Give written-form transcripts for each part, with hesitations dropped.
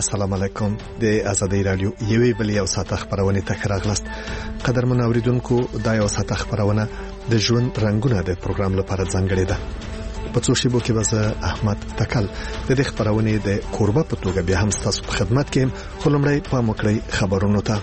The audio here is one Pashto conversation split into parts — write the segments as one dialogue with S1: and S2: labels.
S1: السلام علیکم. د آزادۍ رادیو یوې بلې او ساته خبرونه ته راغلاست. قدرمن اوریدونکو، دا یو ساته خبرونه د ژوند رنگونه د پروګرام لپاره ځانګړې ده. په څو شیبو کې وزه احمد تکل د دې خبرونه د کوربه په توګه بیا هم تاسو په خدمت کې خلمړی په مکړی خبرونو ته.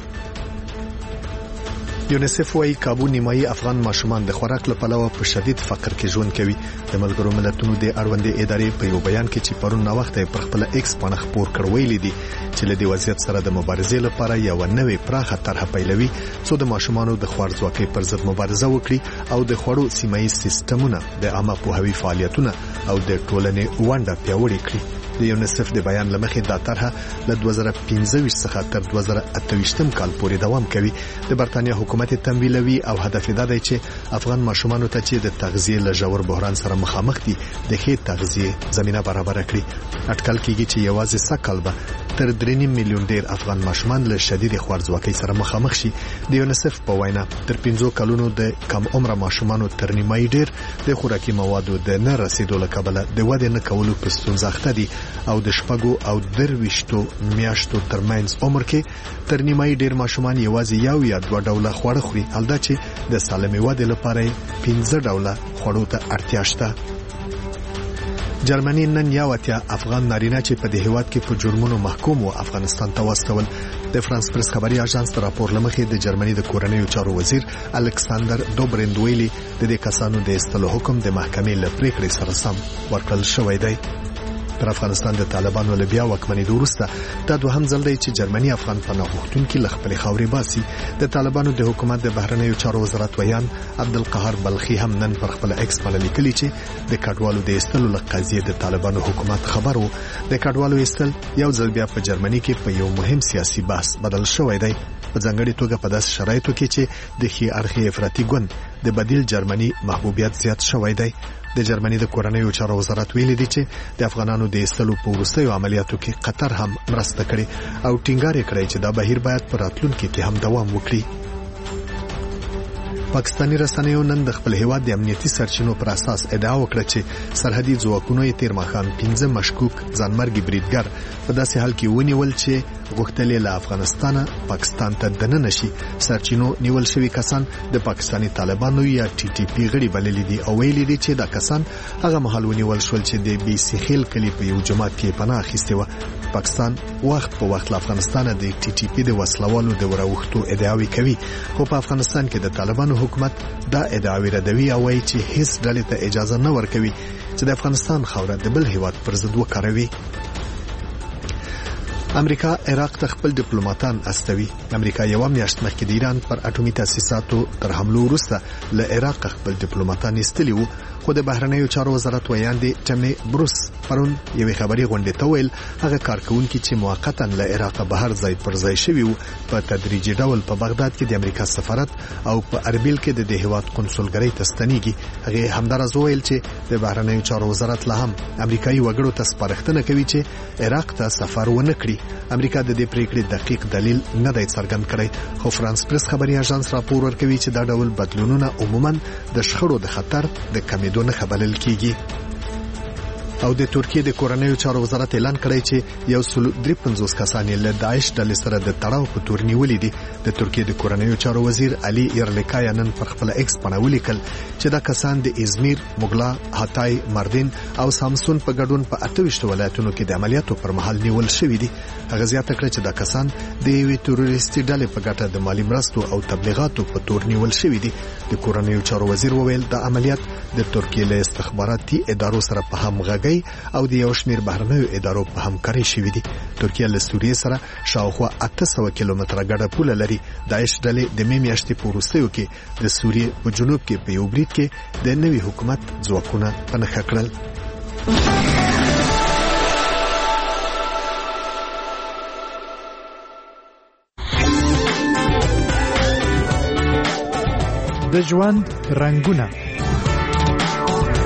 S1: یونیسف وايي کابو نیمایي افغان ماشومان د خوراک لپاره په شدید فقر کې ژوند کوي. د ملګرو ملتونو د اړوندې ادارې په یو بیان کې چې پرون نو وخت پر خپل ایکس باندې خبر کړوي دي چې له دې وضعیت سره د مبارزې لپاره یو نوې پراخه طرحه پیلوي څو د ماشومانو د خوارځواکۍ پر ضد مبارزه وکړي او د خوړو سیمایي سیستمونه د عامه پوهاوي فعالیتونه او د ټولنې ونډه پیاوړې کړي. د یونیسف د بیان لمخې دا طرحه له 2015 څخه تر 2028 کال پورې دوام کوي. د برتانیا حکومت تمویلوي او هدف دا دی چې افغان ماشومانو ته چې د تغذیه له ژور بحران سره مخامخ دي د ښې تغذیه زمينه برابر کړي. اټکل کیږي چې یوازې سکل به تر 3 میلیون ډیر افغان ماشومان له شدید خوارځواکۍ سره مخامخ شي. د یونیسف په وینا تر 15 کلونو د کم عمر ماشومانو تر نیمایي ډیر د خوراکي موادو د نه رسیدو له کبله د وده نه کولو په ستونزه اخته دي او د شپږو او درويشتو میاشتو ترمنځ عمر کې تر نیمایي ډیر ماشومان یوازې یو یا دوه ډوله خواړه خوري، البته چې د سالمې وده لپاره 15 ډوله خوړو ته اړتیا شته. جرمني نن یاوتیا افغان نارینه چې په دې هیواد کې په جرمونو محکوم و افغانستان ته واستول. د فرانس پریس خبري اژانس راپور لمخې د جرمني د کورنیو چارو وزیر الکساندر دوبرند ویلي د دې کسانو د استلو حکم د محکمې له پریکړې سره سم ورکړل شوی دی. پر افغانستان د طالبانو له بیا واکمنۍ وروسته دا دوهم ځل دی چې جرمني افغان پناه غوښتونکي له خپل خاورې باسي. د طالبانو د حکومت د بهرنیو چارو وزارت ویان عبدالقهار بلخي هم نن پر خپل ایکس باندې لیکلي چې د کډوالو د استلو له قضیې د طالبانو حکومت خبرو. د کډوالو استل یو ځل بیا په جرمني کې په یو مهم سیاسي بحث بدل شوی دی، په ځانګړي توګه په داسې شرایطو کې چې د ښي اړخي افراطي ګوند د بدیل جرمني محبوبیت زیات شوی دی. د جرمني د کورنیو چارو وزارت ویلي دی چې د افغانانو د استلو په وروستیو عملیاتو کې قطر هم مرسته کړې او ټینګار یې کړی چې دا بهیر باید په راتلونکي کې هم دوام وکړي. پاکستاني رسنیو نن د خپل هیواد د امنیتي سرچینو پر اساس ادعا وکړه چې سرحدي ځواکونو یې تیر ماښام 15 مشکوک ځانمرګي بریدګر په داسې حال کې ونیول چې غوښتل له افغانستانه پاکستان ته دننه شي. سرچینو نیول شوی کسان د پاکستاني طالبانو یا ټي ټي پی غړي بللي دي او ویلي دي چې دا کسان هغه مهال ونیول شول چې د بي سي خیل کلی په یو جماعت کې پناه اخیسته و. پاکستان وخت په وخت له افغانستان د ټي ټي پی د وسلوالو د وروختو ادعاوي کوي، خو په افغانستان کې د طالبانو حکومت دا ادعاوي ردوي او وایي چې هیڅ ډلې ته اجازه نه ورکوي چې د افغانستان خاوره د بل هیواد پر ضد وکاروي. امریکا عراق ته خپل ډیپلوماټان استوي. امریکا یو میاشت مخکې د ایران پر اټومي تاسیساتو تر حملو وروسته له عراق خپل ډیپلوماټان استلی وو، خو د بهرنیو چارو وزارت ویان دی ټمنی بروس پرون یوې خبري غونډې ته ویل هغه کارکونکي چې موقتا له عراق بهر ځای پر ځای شوی وو په تدریجي ډول په بغداد کې د امریکا سفارت او په اربیل کې د هیواد قونسلګرۍ ته ستنیږي. هغه همدارز ویل چې د بهرنیو چارو وزارت له هم امریکایي وګړو ته سپارښتنه کوي چې عراق ته سفر ونه کړي. امریکا د دې پریکړې دقیق دلیل نه دی څرګند کړی، خو فرانس پریس خبري اژانس راپور ورکوي چې دا ډول بدلونونه عموما د شخړو د خطر د کمیدو نه خبرل کیږي. او د ترکیه د کورنیو چارو وزارت اعلان کړی چې 153 کسان له داعش ډلې سره د تړاو په تور نیولې دي. د ترکیه د کورنیو چارو وزیر علي ایرلیکایا نن پر خپل ایکس باندې ولیکل چې دا کسان د ازمیر، مغلا، هاتای، مردین او سامسون په ګډون په 28 ولایتونو کې د عملیاتو پر مهال نیول شوی دي. هغه زیاته کړ چې دا کسان د یوې تروریستي ډلې په ګټه د مالی مرستو او تبلیغاتو په تور نیول شوی دي. د کورنیو چارو وزیر وویل د عملیات د ترکیه له استخباراتي ادارو سره په همغږي او د یو شمیر بهرنیو ادارو په همکاري شوی دي. ترکیه له سوریې سره شاوخوا 800 کیلومتره ګډه پوله لري. داعش ډلې د مې میاشتې په وروستیو کې د سوریې په جنوب کې په یو برید کې د نوي حکومت ځواکونه پنهخه کړل.
S2: د ژوند رنگونه.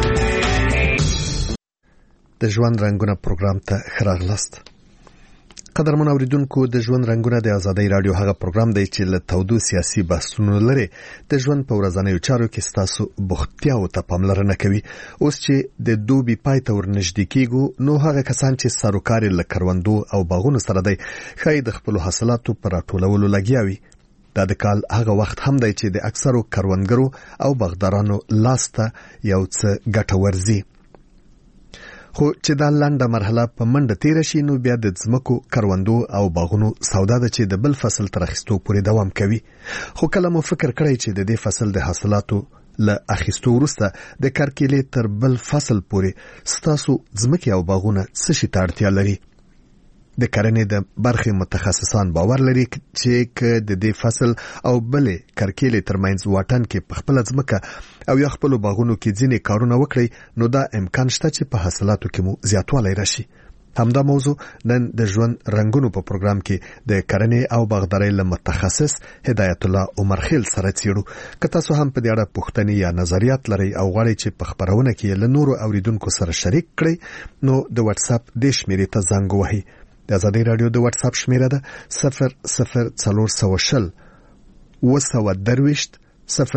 S1: د ژوند رنگونه پروګرام ته خراغلاست. قدرمن اوریدونکو د ژوند رنگونه د ازادۍ رادیو هغه پروګرام دی چې له تودو سیاسي بحثونو لري د ژوند په ورځنیو چارو کې ستاسو بوختیاو ته پاملرنه کوي. اوس چې د دوبي پای ته ورنږدې کیږو نو هغه کسان چې سروکار له کروندو او باغونو سره دی خای د خپل حاصلاتو پر راټولولو لګیاوي. دا د کال هغه وخت هم دی چې د اکثرو کروندګرو او باغدارانو لاسته یو څه ګټه ورزي. خو چې دا لنډه مرحله په منډه تیر شي نو بیا د ځمکو کروندو او باغونو سودا ده چې د بل فصل تر اخیستو پورې دوام کوي. خو کله مو فکر کړی چې د دې فصل د حاصلاتو له اخیستو وروسته د کرکیلې تر بل فصل پورې ستاسو ځمکې او باغونه څه شي ته اړتیا لري؟ د کرنې د برخې متخصصان باور لري چې د دې فصل او بلې کرکیلې ترمنځ واټن کې په خپل ځمکه او یا خپل باغونو کې ځینې کارونه وکړي نو دا امکان شته چې په حاصلاتو کې مو زیاتوالی راشي. همدا موضوع نن د ژوند رنگونو په پروګرام کې د کرنې او باغدارۍ له متخصص هدایت الله عمر خیل سره څیړو. که تاسو هم په دې اړه پوښتنې یا نظریات لرئ او غواړئ چې په خبرونه کې له نورو اوریدونکو سره شریک کړئ نو د واتس اپ د شمیرې ته زنګ وهئ. د ازادۍ رادیو د واتس اپ شمیره ده 00420 وسوادرويشت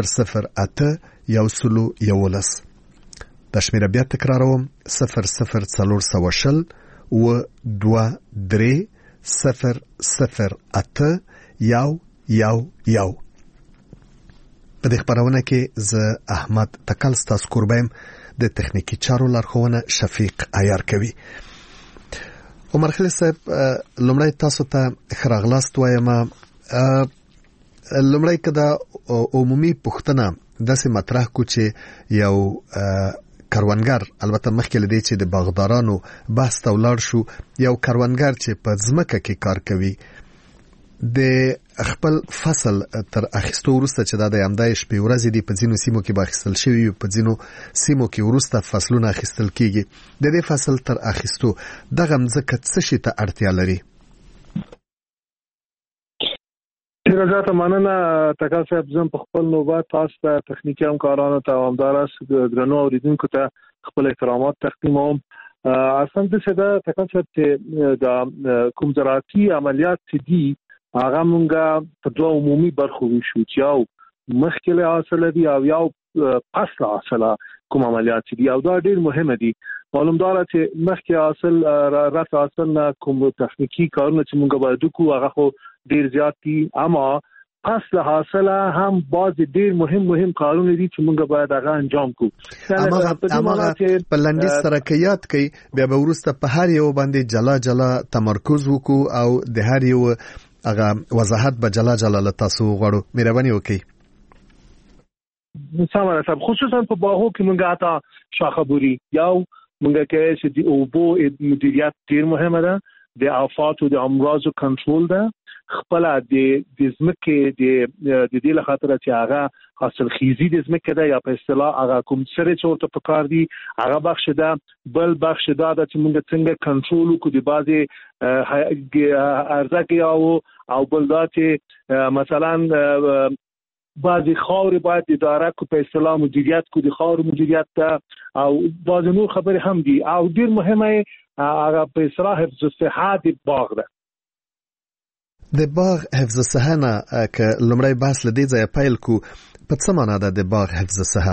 S1: 00811. د شمیره بیا تکراروم 00420 و23 00811. په دې خبرونه کې زه احمد تکل ستاسو قربایم د تخنیکی چارو لارښوونه شفیق عیار کوي. عمر خیل صاحب لومړی تاسو ته خراغلاست وایم. لومړی کدا عمومي پوښتنه داسې مطرح کو چې یو کروندګر البته مخکې لدی چې د باغدارانو بحث ته ولاړ شو یو کروندګر چې په ځمکه کې کار کوي د خپل فصل تر اخیستو وروسته چې دا د امدای شپې ورځې دی په ځینو سیمو کې باخستل شوی په ځینو سیمو کې وروسته فصلونه اخیستل کیږي د دې فصل تر اخیستو دغه مځکه څه شي ته اړتیا لري؟
S3: ډیره مننه تکل صاحب. زم په خپل نوبت تاسو ته تخنیکی همکارانو ته همدارس درنو اوریدونکو ته خپل احترامات تقدیموم. اصلا د څه تکل صاحب چې د کوم زراعتي عملیات دي هغه مونږه په دوه عمومي برخو وشو چې یو مخکله حاصل دي او یو پس حاصل کوم عملیات دي او دا ډیر مهمه دي. معلومدار چې مخکې حاصل راته حاصل کوم تخنیکی کارونه چې مونږ باید وکړو هغه خو ډیر زیات دي اما پس حاصل هم باز ډیر مهم کارونه دي چې مونږ باید هغه انجام کړو.
S1: اما په لنډیز سره کې یاد کړئ بیا به ورسته په هر یو باندې جلا تمرکز وکړو او د هر یو هغه وضاحت به جلا له تاسو غواړو. مهرباني وکړئ.
S3: سلام صاحب. خصوصا په باغو کې مونږه تا شاخبوري یو مونږه کې چې د اوبو مدیریت ډیر مهمه ده. د آفات او د امراض کنټرول ده. خپل د ځمکې د دې لخاطر چې هغه حاصل خیزي د ځمکې ده یا په اصطلاح هغه کوم سره چورته پکار دي هغه بخش ده. بل بخش ده چې مونږ څنګه کنټرول وکړو د بازي ارزاقي او بل دا چې مثلا بعضی خاور باید اداره کو په اصطلاح مدیریت کو د خاور مدیریت ته او بعض نور خبرې هم دي او ډیر مهمه هغه په اصطلاح حفظ الصحه د باغ ده.
S1: د باغ حفظ الصحه نه ک لمړی بحث لدی ځای پیل کو په څه معنا ده د باغ حفظ الصحه؟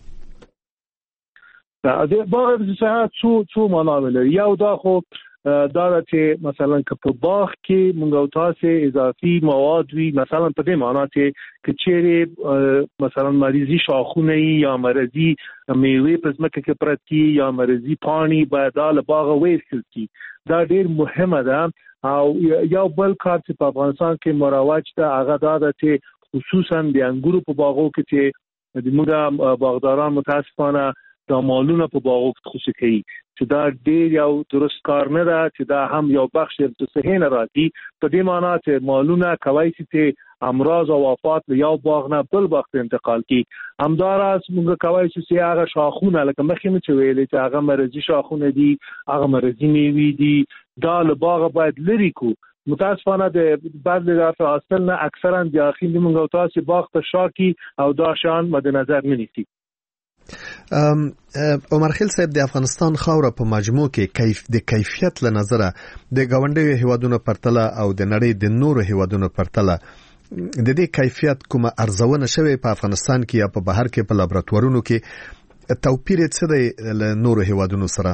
S3: د باغ حفظ الصحه څو معنا لري. یو دا خو دا چې مثلا که په باغ کې مونږ تاسو اضافي مواد وي مثلا په دې معنا چې چیرې مثلا مریضي شاخونه یا مرضی میوه په ځمکه کې پرتی یا مرضی پانی باید له باغ وېستل کی. دا ډیر مهمه ده. او یو بل کار چې په افغانستان کې مروج ده هغه دا چې خصوصا د انګورو په باغو کې چې د موږ باغداران متاسفانه د مالونه په باغو کې خوشي کوي چې دا ډیر یو درست کار نه ده چې دا هم یو بخش د صحه نه راځي. په دې معنی چې مالونه کوي چې امراض او آفات له یو باغ نه بل باغ ته انتقال کی. همداراز موږ کوي چې هغه شاخونه لکه مخکې مې ویلې چې هغه مرضی شاخونه دي هغه مرضی میوي دي دا له باغ باید لري کو. متاسفانه د بعض د حاصل نه اکثرا د اخیری موږ تاسو باغ ته شاکی او دا شان مد نظر نه نیسي.
S1: عمر خیل صاحب د افغانستان خاوره په مجموع کې د کیفیت له نظره د گاونډیو هیوادونو پرتله او د نړۍ د نورو هیوادونو پرتله د دې کیفیت کومه ارزونه شوی په افغانستان کې یا په بهر کې په لابراتوارونو کې توپیر څه دی له نورو هیوادونو سره؟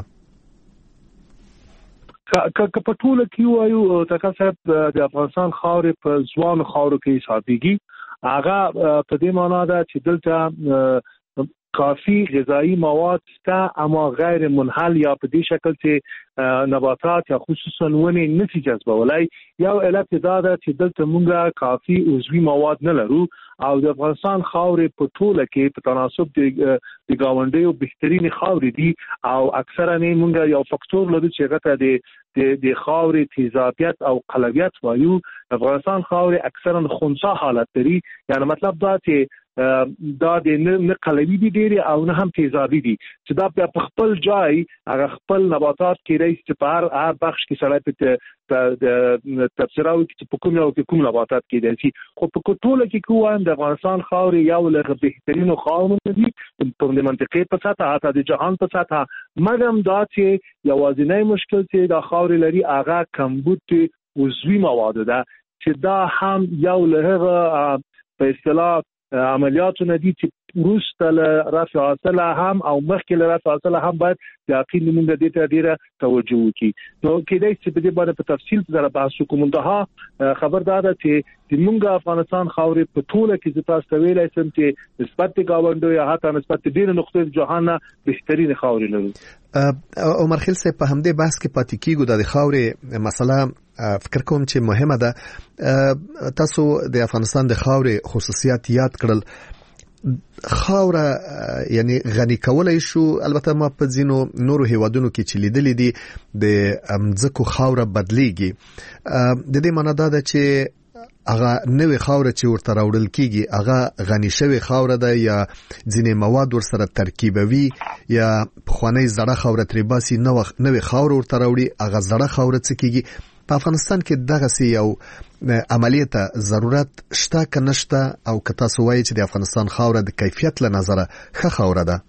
S3: که په ټوله کې وایو تاسو صاحب د افغانستان خاورې په ځوان خاورو کې حسابيږي، هغه په دې معنی ده چې دلته کافی غذایی مواد شته اما غیر منحل یا په دې شکل چې نباتات یا خصوصا ونې نشي جذبولای. یو علت دا ده چې دلته مونږه کافی عضوي مواد نه لرو او د افغانستان خاورې په ټوله کې په تناسب د گاونډیو بهترین خاورې دي او اکثرا نه مونږه یو فاکتور لرو چې غته د خاورې تیزابیت او قلویت وایو. افغانستان خاورې اکثرا خنثی حالت لري، یعنی مطلب دا چې دا د نه قلوي دي ډېر او نه هم تیزابي دي چې دا په خپل ځای هغه خپل نباتات کې رئیس چې په هر بخش کې سره په تفسیراوي چې په کوم یو کې کوم نباتات کې دي، خو په ټوله کې کوم د افغانستان خاورې یو له بهترینو خاورو دي په منطقې په سطح حتی د جهان په سطح، مګر دا چې یوازینی مشکل چې د خاورې لري هغه کمبود عضوي مواد ده چې دا هم یو له په اصطلاح عملیاتو ندي چې وروسته له رفع حاصله هم او مخکې له رفع حاصله هم باید د عقیل موږ د دې ډیره توجه وکړي. نو کېدای چې په دې باندې په تفصیل سره بحث وکړو. منتها خبردار ده چې د موږ افغانستان خاورې په ټوله کې تاسو ته ویلای شم چې نسبت گاونډو یا حتی نسبت ډیر نقطې جهان بهترین خاورې لري.
S1: عمر خیل صاحب په همدې بحث کې پاتې کیږو د خاورې مسله فکر کوم چې مهمه ده. تاسو د افغانستان د خاورې خصوصیات یاد کړل. خاوره یعنی غنی کولای شو، البته ما په ځینو نورو هیوادونو کې چې لیدلې دي د امځکو خاوره بدلیږي. د دې معنی دا ده چې هغه نوې خاوره چې ورته راوړل کیږي هغه غنی شوی خاوره ده یا ځینې مواد ورسره ترکیبوي یا پخوانی زړه خاوره ترې باسي نوې خاوره ورته راوړي هغه زړه خاوره څه کیږي. په افغانستان کې دغه سی یو عملیه ته ضرورت شته که نشته او که تاسو وایي چې د افغانستان خاوره د کیفیت له نظره ښه خاوره ده؟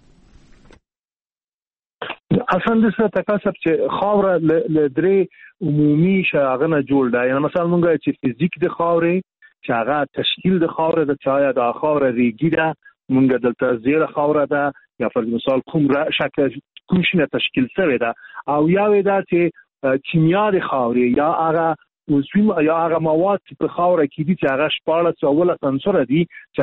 S3: اصلا د څه تکاسب چې خاوره له درې عمومي شاغنه جوړ ده. یعنی مثلا مونږ چې فزیک د خاورې چې هغه تشکیل د خاوره د چایا د خاوره ریګی ده، مونږ دلته زیره خاوره ده یا پر مثال کوم شکل کوم شنه تشکیل شوی ده او یا ودا چې کیمیا د خاورې یا هغه عضوي یا هغه مواد په خاوره کې دي چې هغه شپاړس اوله عنصر دي چې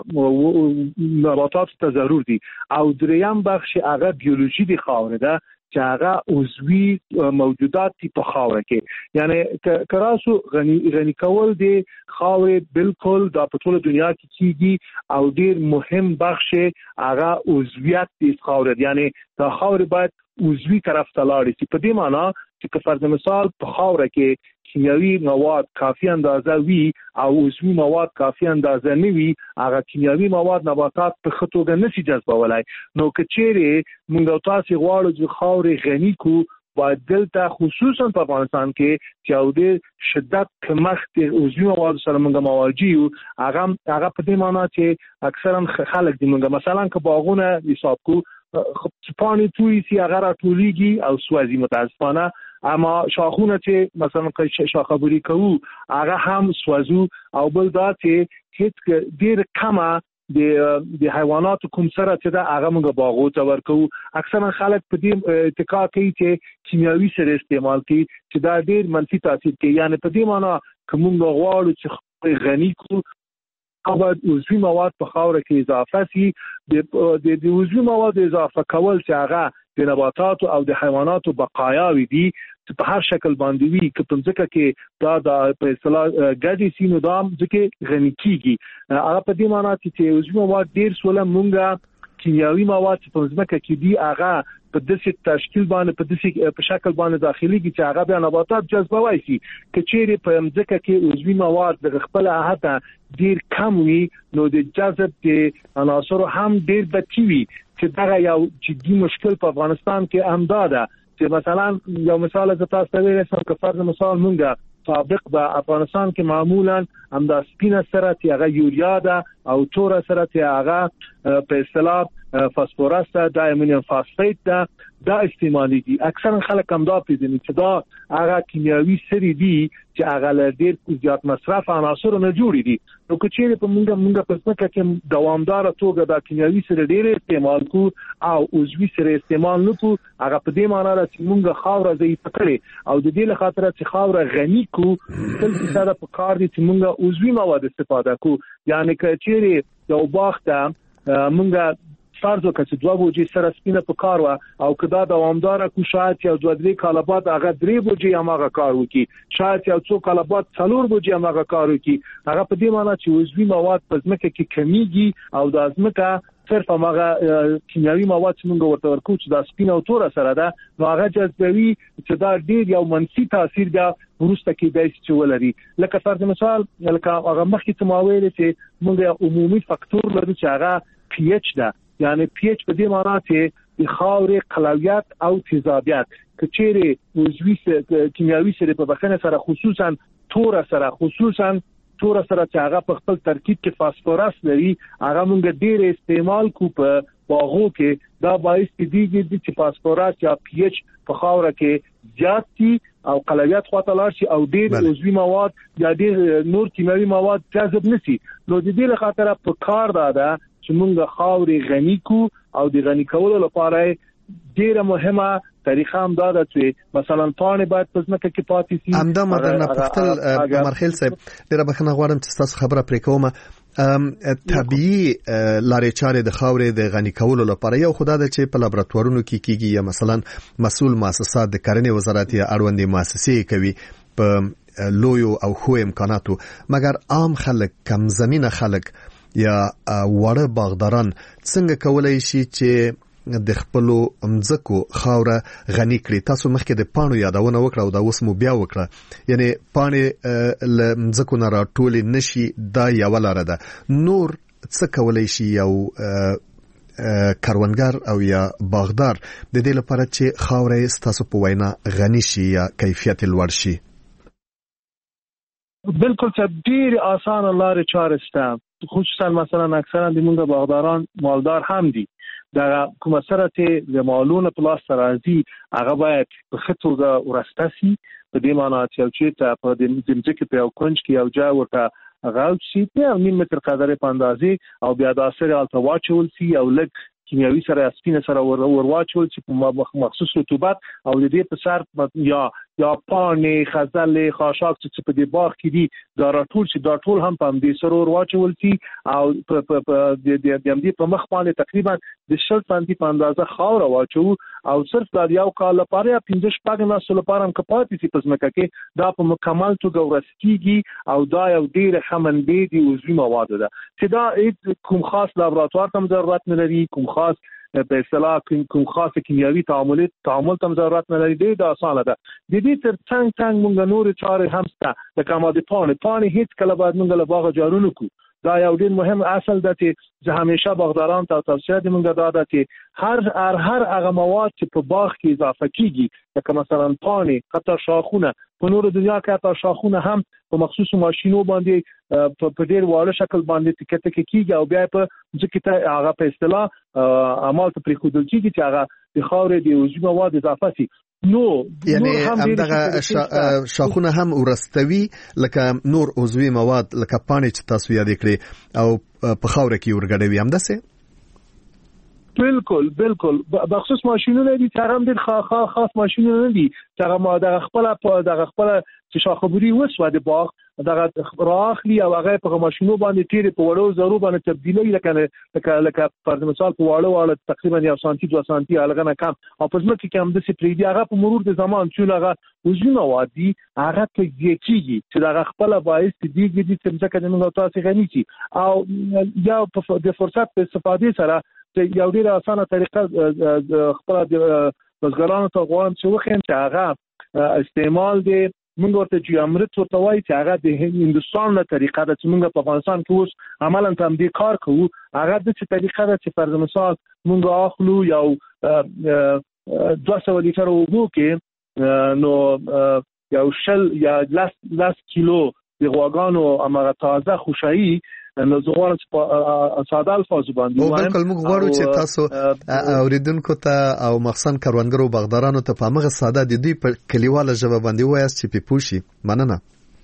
S3: هغه نباتات ته ضرور دي او دریم بخش هغه بیولوژي د خاوره ده چې هغه عضوي موجودات په خاوره کې. یعنی کراسو غنی کول د خاورې بالکل د په ټوله دنیا کې کیږي او ډیر مهم بخش هغه عضویت د خاوره، یعنی د خاورې باید عضوي طرف ته لاړ شي. په دې معنی چې فرض مثال په خاوره کې کیمیاوي مواد کافي اندازه وي او عضوي مواد کافي اندازه نه وي، هغه کیمیاوي مواد نباتات په خطوګه نشي جذبولای. نو کچېره موږ تاسو غواړو چې خاورې غني کو باید دلته خصوصا په افغانستان کې چې د شدت کمښت عضوي مواد سره موږ مواجه یو. هغه په دې معنی چې اکثرا خلک د موږ مثلا که باغونه حساب کو پانی توی سی هغه را ټولیږي او سوازي متاسفانه، اما شاخونه چې مثلا شاخبوري کوو هغه هم سوازو او بل دا چې هیڅ ډیر کمه د حیوانات کوم سره چې دا هغه موږ باغو ته ورکو. اکثرا خلک په دې اتکا کوي چې کیمیاوي سره استعمال کوي چې دا ډیر منفي تاثیر کوي. یعنی په دې معنی کوم غواړو چې غني کو او عضوي مواد په خاوره کې اضافه شي. د عضوي مواد اضافه کول چې هغه د نباتاتو او د حیواناتو بقایاوي دي چې په هر شکل باندې وي که په ځکه کې دا په اصطلاح ګډي سینو دا ځکه غني کیږي. هغه په دې معنی چې عضوي مواد ډیر سوله مونږه کیمیاوي مواد چې په ځمکه کې دي هغه په داسې تشکیل باندې په داسې په شکل باندې داخليږي چې هغه بیا نباتات جذبوي شي. کچېره په ځمکه کې عضوي مواد د خپل احاطه ډیر کم وي نو د جذب د عناصر هم ډیر بچي وي چې دا یو جدي مشکل په افغانستان کې امداده. چې مثلا یو مثال ز تاسو ته ویل که فرض مثال مونږه سابق په افغانستان کې معمولا همدا سپینه سره چې هغه یوریا ده او تور سره چې هغه په اصطلاح فاسفورس دا امونیم فاسفیت دا استعمالي دي. اکثرا خلک هم دا پیژني چې دا هغه کیمیاوي سري دي چې هغه له ډېر زیات مصرف عناصر نه جوړي دي. نو که چیرې په موږ په ځمکه کې دوامدار توګه دا کیمیاوي سري ډېر استعمال کو او عضوي سري استعمال نه کو، هغه په دې معنی را چې موږ خاوره ضعیفه کړي او د دې له خاطر چې خاوره غني کو 100% په کار دي چې موږ عضوي مواد استفاده کو. یعنی که چیرې یو باغ ته موږ فرض وکړو چې 2 بوجي سره سپینه په کار وا او کدا دوامدار کو شاید یو 2-3 کال بعد هغه 3 بوجي هغه کار وکي، شاید یو 2 کال بعد 4 بوجي هغه کار وکي. هغه په دې معنی چې عضوي مواد په ځمکه کې کمیږي او د ځمکه صرف هغه کیمیاوي مواد چې موږ ورته ورکو چې د سپینه او تور سره ده نو هغه جذبوي چې دا ډیر یو منفي تاثیر دا ورسته کې دای چې ولري. لکه فرض مثال لکه هغه مخکې تماویل چې موږ عمومي فاکتور لري چې هغه پی ایچ ده، یعنی پی ایچ په دې معنی چې د خاورې قلویت او تیزابیت که چیرې عضوي کیمیاوي سره په بخنه سره خصوصا تور سره چې هغه په خپل ترکیب کې فاسفورس لري هغه موږ ډیر استعمال کو په باغو کې، دا باعث کیږي چې فاسفورس یا پی ایچ په خاوره کې زیات شي او قلویت خواته لاړ شي او ډیر عضوي مواد یا ډیر نور کیمیاوي مواد جذب نشي. نو د دې لپاره په کار ده چې موږ خاورې غني کو او د غني کولو لپاره ډیره مهمه طریقه هم دا ده چې مثلا پانې باید په ځمکه کې پاتې شي.
S1: همدا مدنه پختل مرخیل صاحب ډیره بخښنه غواړم چې تاسو خبره پرې کوم. طبيعي لارې چارې د خاورې د غني کولو لپاره یو خدای د چې په لابراتوارونو کې کیږي یا مثلا مسؤل مؤسسات د کرنې وزارت یا اړوندې مؤسسې کوي په لویو او خو امکاناتو، مګر عام خلک کم زمينه خلک یا وړه باغداران څنګه کولای شي چې د خپل مځکو خاوره غني کړي؟ تاسو مخکې د پانو یادونه وکړه او دا اوس مو بیا وکړه، یعنی پانې ل مځکو نه راټول نشي دا یو لاره ده. نور څه کولای شي یو کاروانګر او یا باغدار د دې لپاره چې خاوره تاسو په وینا غني شي یا کیفیت لوړ شي؟
S3: بالکل ډیر آسان لارې چارې شته، خصوصا مثلا اکثرا د موږ باغداران مالدار هم دي. دا کومه سره ته د مالونو پلاس راځي هغه باید په خطوګه ورسته سي. په دې معنی چې ته په دې ځمکه په یو کونج کې یو ځای ورته غاوت شي په 1 متر قدرې په اندازې او بیا د اثر الته واچول سي او لږ کیمیاوي سره سپینه سره ورواچول چې په مخصوص رطوبت او د دې په سر یا پانې خزل خاشاک چې په دې باغ کې دي دا راټول شي، دا ټول هم په دې سره ورواچول شي او په دې په مخ باندې تقریبا د 60 سانتي په اندازه خاور واچو او صرف دا یو کال لپاره یا 15 نسل لپاره هم کپاتې سي په ځمکه کې دا په مکمل توګه ورسکیږي او دا یو ډیر خمنډې دي عضوي مواد ده چې دا کوم خاص لابراتوار ته ضرورت نه لري، کوم خاص په اصطلاح کوم خاص کیمیاوي تعامل ته ضرورت نه لري. دا اسانه ده. د دې تر څنګ موږ نور چارې هم شته لکه ما د پانې هیڅ کله باید موږ له باغ جارو نکو. دا یو ډیر مهم اصل ده چې همیشه باغداران ته توصیه دي موږ دا ده چې هر هغه مواد چې په باغ کې اضافه کیږي لکه مثلا پانې حتی شاخونه په نور دنیا کې حتی شاخونه هم په مخصوصو ماشينو باندې په ډیر واړه شکل باندې ټکټ کیږي او بیا په ځکه ته هغه په اصطلاح عمل ته پریښودل کیږي چې هغه د خاورې د عضوي مواد اضافه شي. نو
S1: یعنی همدغه شاخونه هم ورستوي لکه نور عضوي مواد لکه پانې چې تاسو یاد کړی او په خاوره کې ورګډوي همداسه.
S3: بالکل بخصوص ماشینونه دي چې هم د خاص ماشینونه دي چې هغه د خپل چې شاخبوري وسو د باغ دغه راخلی او هغه په ماشینو باندې تیر په وړو زرو باندې تبدیلي لکه فرض مثال په وړو تقریبا 1 سانتي 2 سانتي هغه نه کم او په ځمکه کې هم د سپریدي هغه په مرور د زمان چې هغه عضوي مواد دي هغه ته زیاتیږي چې هغه خپل باعث دي چې ځکه د موږ تاسو غني شي او یا د فرصت په استفادې سره یو ډیره اسانه طریقه خپل د بزګرانو ته غواړم چې وخیم چې هغه استعمال دي موږ ورته چې امرت ورته وایي چې هغه د هندستان له طریقه ده چې موږ په افغانستان کې اوس عملاً هم دې کار کوو. هغه د څه طریقه ده چې فرض مثال موږ اخلو یو 200 لیټر اوبو کې نو یو شل یا 10 کیلو د غواګانو امره تازه خوشایی نو زه غواړم چې ساده الفاظ باندې
S1: وایم. بالکل موږ غواړو چې تاسو اوریدونکو ته او مخصوصا کروندګرو باغدارانو ته په هغه ساده د دوی په کلیواله ژبه باندې وایاست چې په پوښي. مننه.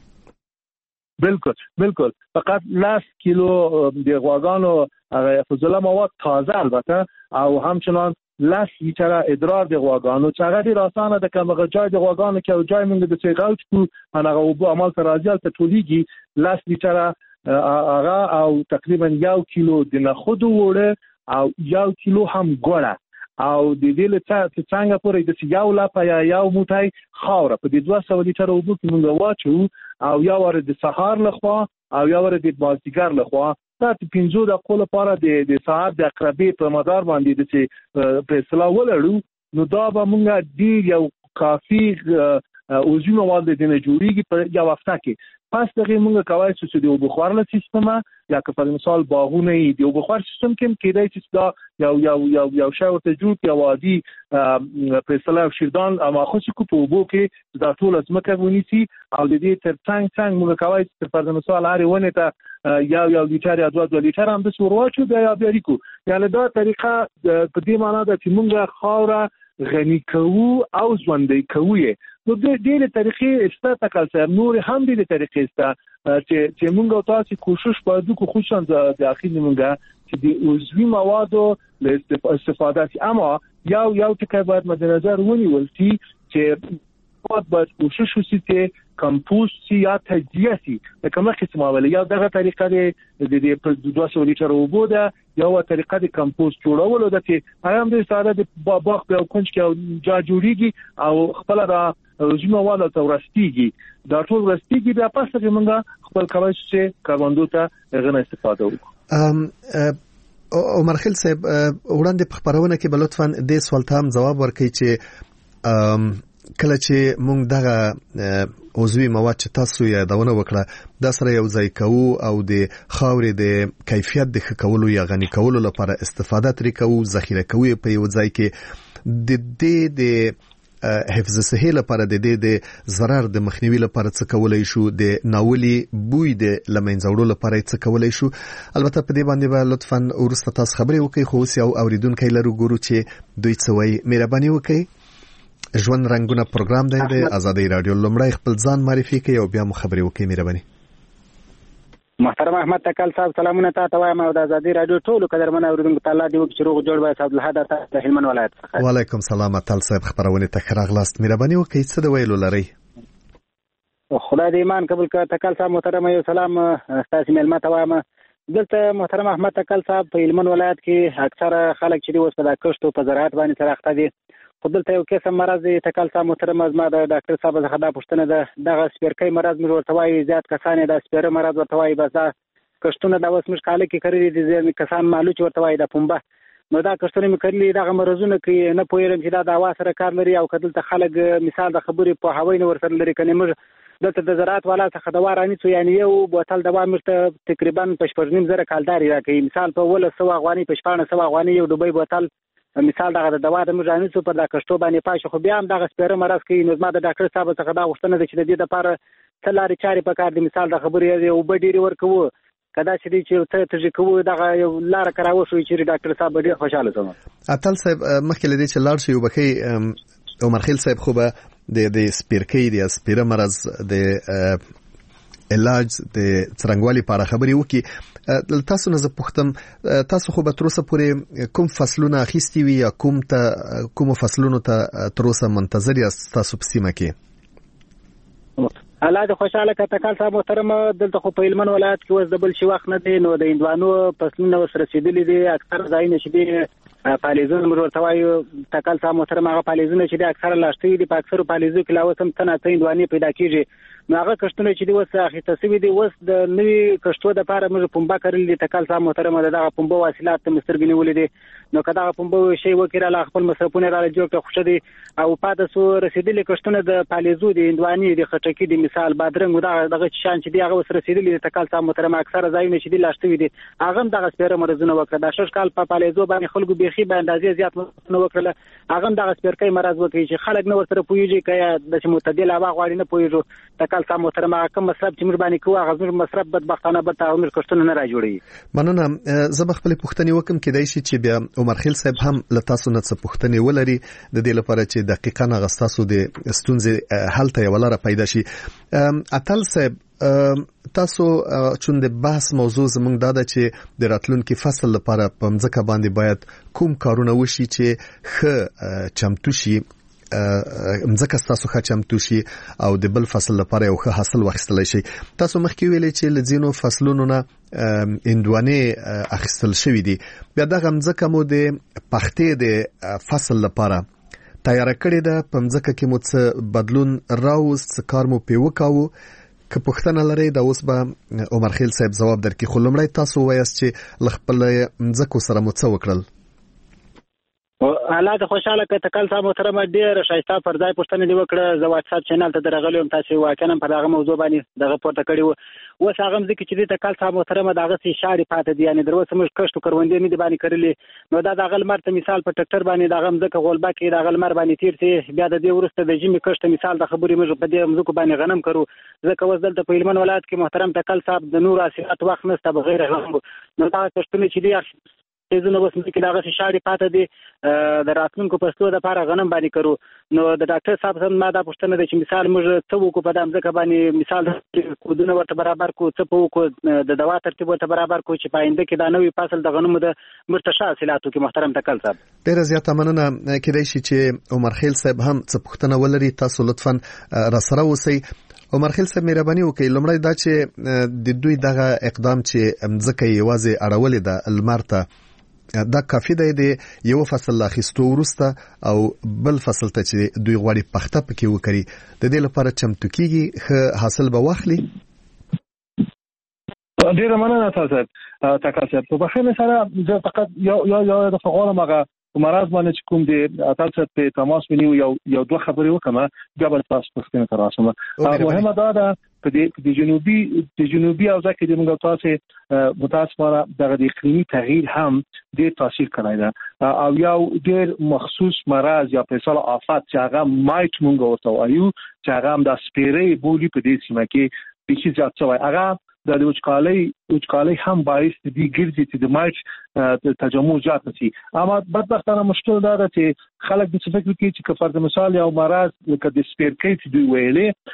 S3: بالکل فقط 10 کیلو د غواګانو هغه فضله مواد تازه البته او همچنان 10 لیتر ادرار د غواګانو چې هغه ډیر اسانه د کومه جای د غواګانو کې او جای موږ د سیغاوت کو هغه وبو عمل تر راځي ته ټولېږي 10 لیتر هغه او تقریبا 1 کیلو د نخود وړه او 1 کیلو هم ګوړه او د دې له څنګه پورې د یو لاپه یا یو موټی خاور په دې 200 لیتر وبو کې موږ واچو او یو ور د سهار لخوا او یو ور د مازدیګر لخوا دا 15 دقیقو لپاره د ساعت د اقربې په مدار باندې د په اصطلاح ولړو نو دا به موږ ډیر یو کافي اوزی مواد د نه جوړیږي په یو وخت کې. پس دغه موږ کوي چې د بخار له سیستم یا که په مثال باغونه دی او بخار سیستم کې کېدای چې دا یو شاو ته جوړ یا وادي په اصطلاح شیردان اما خو چې په وبو کې دا ټول ازمکه ونیسي او د دې تر څنګ موږ کوي چې په مثال هر ونه ته یو لیټر یا 2 لیټر هم د سورواچو بیا بیریکو. یعنی دا طریقه په دې معنی ده چې موږ خاوره غنی کوو او ژوندۍ کوو. نو د دې طریقې استاته کلسر نور هم دې طریقې استا چې موږ تاسو کوشش وکړو خو خصوصا د اخیر موږ چې د عضوي موادو له استفاده اما یو ټکی باید مد نظر ونیول شي چې باید کوشش وشي چې کمپوست یا تجزیه سي د کومه قسمه ولې یا دغه طریقه د 200 لیټر وبو ده یو طریقه د کمپوست جوړولو ده چې هغه هم د ساده د باغ په کونج کې جا جوړیږي او خپل را روزي مواد ته ورستيږي دا ټول ورستيږي بیا پس چې موږ خپل کوي چې کاربندو ته غن استفاده وکړو.
S1: عمر خیل صاحب وړاندې په خبرونه کې بل لطفاً د سوال ته هم جواب ورکړئ چې کله چې موږ دغه عضوي مواد چې تاسو یادونه وکړه د سره یو ځای کوو او د خاورې د کیفیت د ښه کولو یا غني کولو لپاره استفاده ترې کوو ذخیره کوو په یو ځای کې د حفظ صحي لپاره د دې د ضرر د مخنیوي لپاره څه کولای شو د ناولي بوی د لمنځوړو لپاره څه کولای شو. البته په دې باندې به لطفاً ورسته تاسو خبرې وکړئ خو اوس یو اوریدونکو لرو ګورو چې دوی څه وایي. مهرباني وکړئ. ژوند رنگونه پروګرام دی د آزادۍ رادیو لومړی خپل ځان معرفي کړئ او بیا مو خبرې وکړئ. مهرباني.
S4: محترم احمد تکل صاحب سلامونه تاسو ته وایم او د آزادۍ رادیو ټولو قدرمن اوریدونکو ته الله دې وکړي چې روغ جوړ وي. عبدالحد د هلمند ولایت څخه.
S1: وعلیکم سلام اتل صاحب خبرونه ته راغلاست. مهرباني وکړئ څه د ویلو لري.
S4: خدای دې ایمان قبول کړه. تکل صاحب محترم یو سلام تاسو ملما ته وایم. دلته محترم احمد تکل صاحب په هلمند ولایت کې اکثره خلک چې اوس په کښتو په زراعت باندې سره اخته دي. خو دلته یو قسم مرض دی تکل صاحب محترم زما د ډاکټر صاحب څخه دا پوښتنه ده دغه سپیرکۍ مرض موږ ورته وایي زیات کسان د سپیره مرض ورته وایي بس دا کښتونه د اوس موږ کال کې کړی دي ځینې کسان مالوچ ورته وایي د پنبه نو دا کښتونه مې کړلي دغه مرزونه کې نه پوهېږم چې دا د هوا سره کار لري او که دلته خلک مثال د خبرې په هوای نه ورسره لري که نه موږ دلته د زراعت والا څخه دوا رانیسو یعنې یو بوتل دوا موږ ته تقریبا په 15,000 کالداري راکوي مثال په 100 افغانۍ په 1600 افغانۍ یو ډوبۍ بوتل مثال دغه د دوا د مجانیسو پر د کښتو باندې پاشه خو بیا هم دغه سپیره مرض کوي. نو زما د ډاکټر صاحب څخه دا غوښتنه ده چې د دې لپاره څه لارې چارې په کار دي مثال د خبرې اوبه ډېرې ورکوو که دا چې دی چې ته تږي کوو دغه یو لاره که راوښوي چې ډاکټر صاحب به ډېر خوشحاله شم.
S1: اتل صاحب مخکې له دې چې لاړ شو یو بخۍ عمر خیل صاحب خو به د سپیرکۍ د سپیره مرض د علاج د څرنګوالي په اړه خبرې وکړي. تاسو نه زه پوښتم تاسو خو به تر اوسه پورې کوم فصلونه اخیستي وي یا کوم فصلونو ته تر اوسه منتظر یاست تاسو په سیمه کې؟
S4: الله دې خوشحاله کړه تکل صاحب محترم. دلته خو په هلمند ولایت کې اوس د بل شي وخت نه دی نو د هندوانو فصلونه ورسره رسېدلي دي. اکثر ځایونه چې دي پالیزونه موږ ورته وایو تکل صاحب محترم هغه پالیزونه چې دي اکثره لا شوي دي په اکثرو پالیزو کې لا اوس هم څه ناڅه هندوانې پیدا کېږي. نو هغه کښتونه چې دي اوس اخیسته شوي دي اوس د نوي کښتو دپاره موږ پنبه کرلي دي تکل صاحب محترم د دغه پنبه واصلات ته مې سترګې نیولې دي. نو کدا په شی وکړه لا خپل مصرفونه را جوړ کړ خوشته دي او پاده سو رسیدلې کښتونه د پالیزو د اندواني د خټکی د مثال بادرنګ دغه شان چې دی هغه سره رسیدلې تکال صاحب محترم اکثر ځایونه چې دی لاشتوي دي هغه دغه سپیره مرزونه وکړه د شش کال په پالیزو باندې خلکو بيخي به اندازې زیات نه وکړه هغه دغه سپیرکې مرز وکړي چې خلک نو سره پویږي کیا د معتدل هوا غواړي نه پویږي تکال صاحب محترم هغه مصرف چې مر باندې کوه هغه مصرف بدبختانه به تعامل کښتونه نه را جوړي
S1: مننه زه خپل پوښتنه وکم کېدای شي چې بیا عمر خیل صاحب هم لتاسو نه څه پوښتنه ولري د دې لپاره چې دقیقاً غستاسو د ستونزې حل ته ولاره پیدا شي اتل صاحب تاسو چون د بحث موضوع زموږ دا چې د راتلونکي فصل لپاره په مځکه باندې باید کوم کارونه وشي چې ښه چمتو شي مځکه تاسو ښه چمتو شي او د بل فصل لپاره یو ښه حاصل واخیستل شي تاسو مخکې ویلې چې لزینو فصلونو نه اندوانه اخیستل شوې دي بیا دغه مځکه مو د پختې د فصل لپاره تیار کړی ده په مځکه کې مو څه بدلون راوست کار مو په وکاو که پوښتنه لرئ دا اوس به عمر خیل صاحب جواب درکړي خو لومړی تاسو وایاست چې خپل مځکو سره مو څه وکړل
S4: حالات خوشاله ک تکل صاحب محترم ډیر شایسته پر ځای پوښتنه دی وکړه زه واتساپ چینل ته درغلم تاسو واکنه په دغه موضوع باندې دغه پورته کړی و اوس هغه مځکه چې د تکل صاحب محترم دغه سي شاړي پاتې دي یعنی دروسه موږ کښتو کروندې نه دی باندې کړلې نو دا د غلمر ته مثال په ټکټر باندې دغه مځکه غولبه کې د غلمر باندې تیر سي بیا د دې ورسته د جمی کښت مثال د خبرې موږ په دې مځکه باندې غنم کړو ځکه وځل ته په هلمند ولایت کې محترم تکل صاحب د نور اساسات وخت نسته بغیر غنم نو دا کښتونه چې دی زونه اوس مکه دغه شاړي پاتې دي د راتلونکو پښتو د لپاره غنم باندې کړو نو د ډاکټر صاحب سم ما دا پوښتنه ده چې مثال موږ څه وکړو په دام ځکه باندې مثال کودونه ورته برابر کو څه وکړو د دوا ترتیب ورته برابر کو چې پاینده کې دا نوې فصل د غنمو د مرتشا حاصلاتو کې محترم تکل صاحب
S1: ډیر زیاته مننه کېدای شي چې عمر خیل صاحب هم څه پوښتنه ولري تاسو لطفا را سره اوسئ عمر خیل صاحب مهرباني وکړئ لومړی دا چې د دوی دغه اقدام چې مځکه یوازې اړولې ده المارته دا کافی دی د یو فصل اخیستو ورسته او بل فصل ته چې دوی غواړي پخته پکې وکړي د دې لپاره چمتو کیږي حاصل به واخلي
S3: ډیر مننه تاسو تکل صاحب په بخښنه سره زه فقط یو د فقره مغه مرز باندې چې کوم دی تاسو په تماس ونیو یو دوه خبرې وکم بیا به تاسو پوښتنه تراسم مهمه دا په جنوبي او ځکه د موږ تاسو متاسفانه دغه د اقلیمي تغییر هم د تاثیر کړی دا او یو ډیر مخصوص مرز یا په اصطلاح آفات چې هغه مایټ مونږ ورته وایو چې هغه هم د سپیرې بولی په دې سیمه کې بيخي زیات شوی هغه د وچکالۍ هم باعث دي ګرځي چې د مایټ تجمع زیات شي اما بدبختانه مشکل دا ده چې خلک د څه فکر کوي چې فرض مثال یو مرز لکه د سپیرکې چې دوی ویلې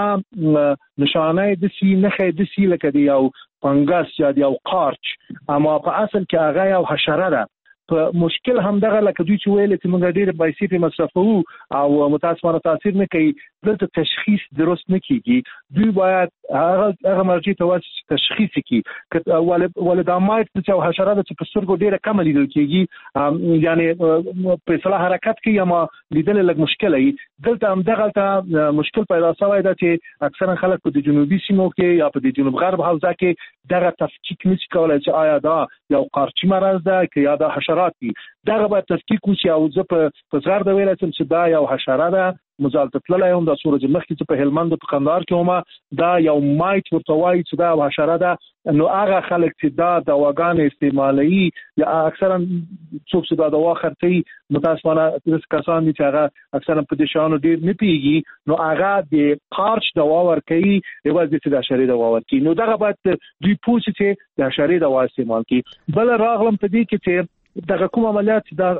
S3: هغه نشانه د سی نه د سی لکه دی یو فنګس یا یو قارچ اما په اصل کې هغه یو حشره ده په مشکل هم دغه لکه دوی چې ویل چې موږ ډېر پیسې په مصرفو او متاسفانه تاثیر نه کوي دلته تشخیص درست نه کیږي دوی باید هغه مرجع ته واسي تشخیص کړي ولدا مایټ چې حشره د پسترګو ډېر کم لیدل کیږي یعنی په اصطلاح حرکت کوي اما لیدل لږ مشکل وي دلته هم دغه مشکل پیدا شوی دا چې اکثرا خلک په جنوبي سیمو کې یا په جنوب غرب حوزه کې دغه تفکیک نشي کولای چې آیا دا یو قارچی مرز ده که یا دا حشرات دي دغه باید تفکیک وشي او زه په زغر د ویل چې دا یو حشره ده مزال تطلع هم د سورج مخکې په هلمند په قندهار کې هم دا یو مایټ ورته وایي چې دا حشره ده نو هغه خلک چې دا دواګان استعمالي یا اکثرا څوک چې دا دوا خرڅي متاسفانه د کسان چې هغه اکثرا په دې شانو ډیر نه پیږي نو هغه د قارچ دوا ورکوي یوازې د حشرې دوا ورکوي نو دغه باید دوی پوښتنه چې د حشرې دوا استعمال کړي بل راغلم په دې کې چې دغه کوم عملیات د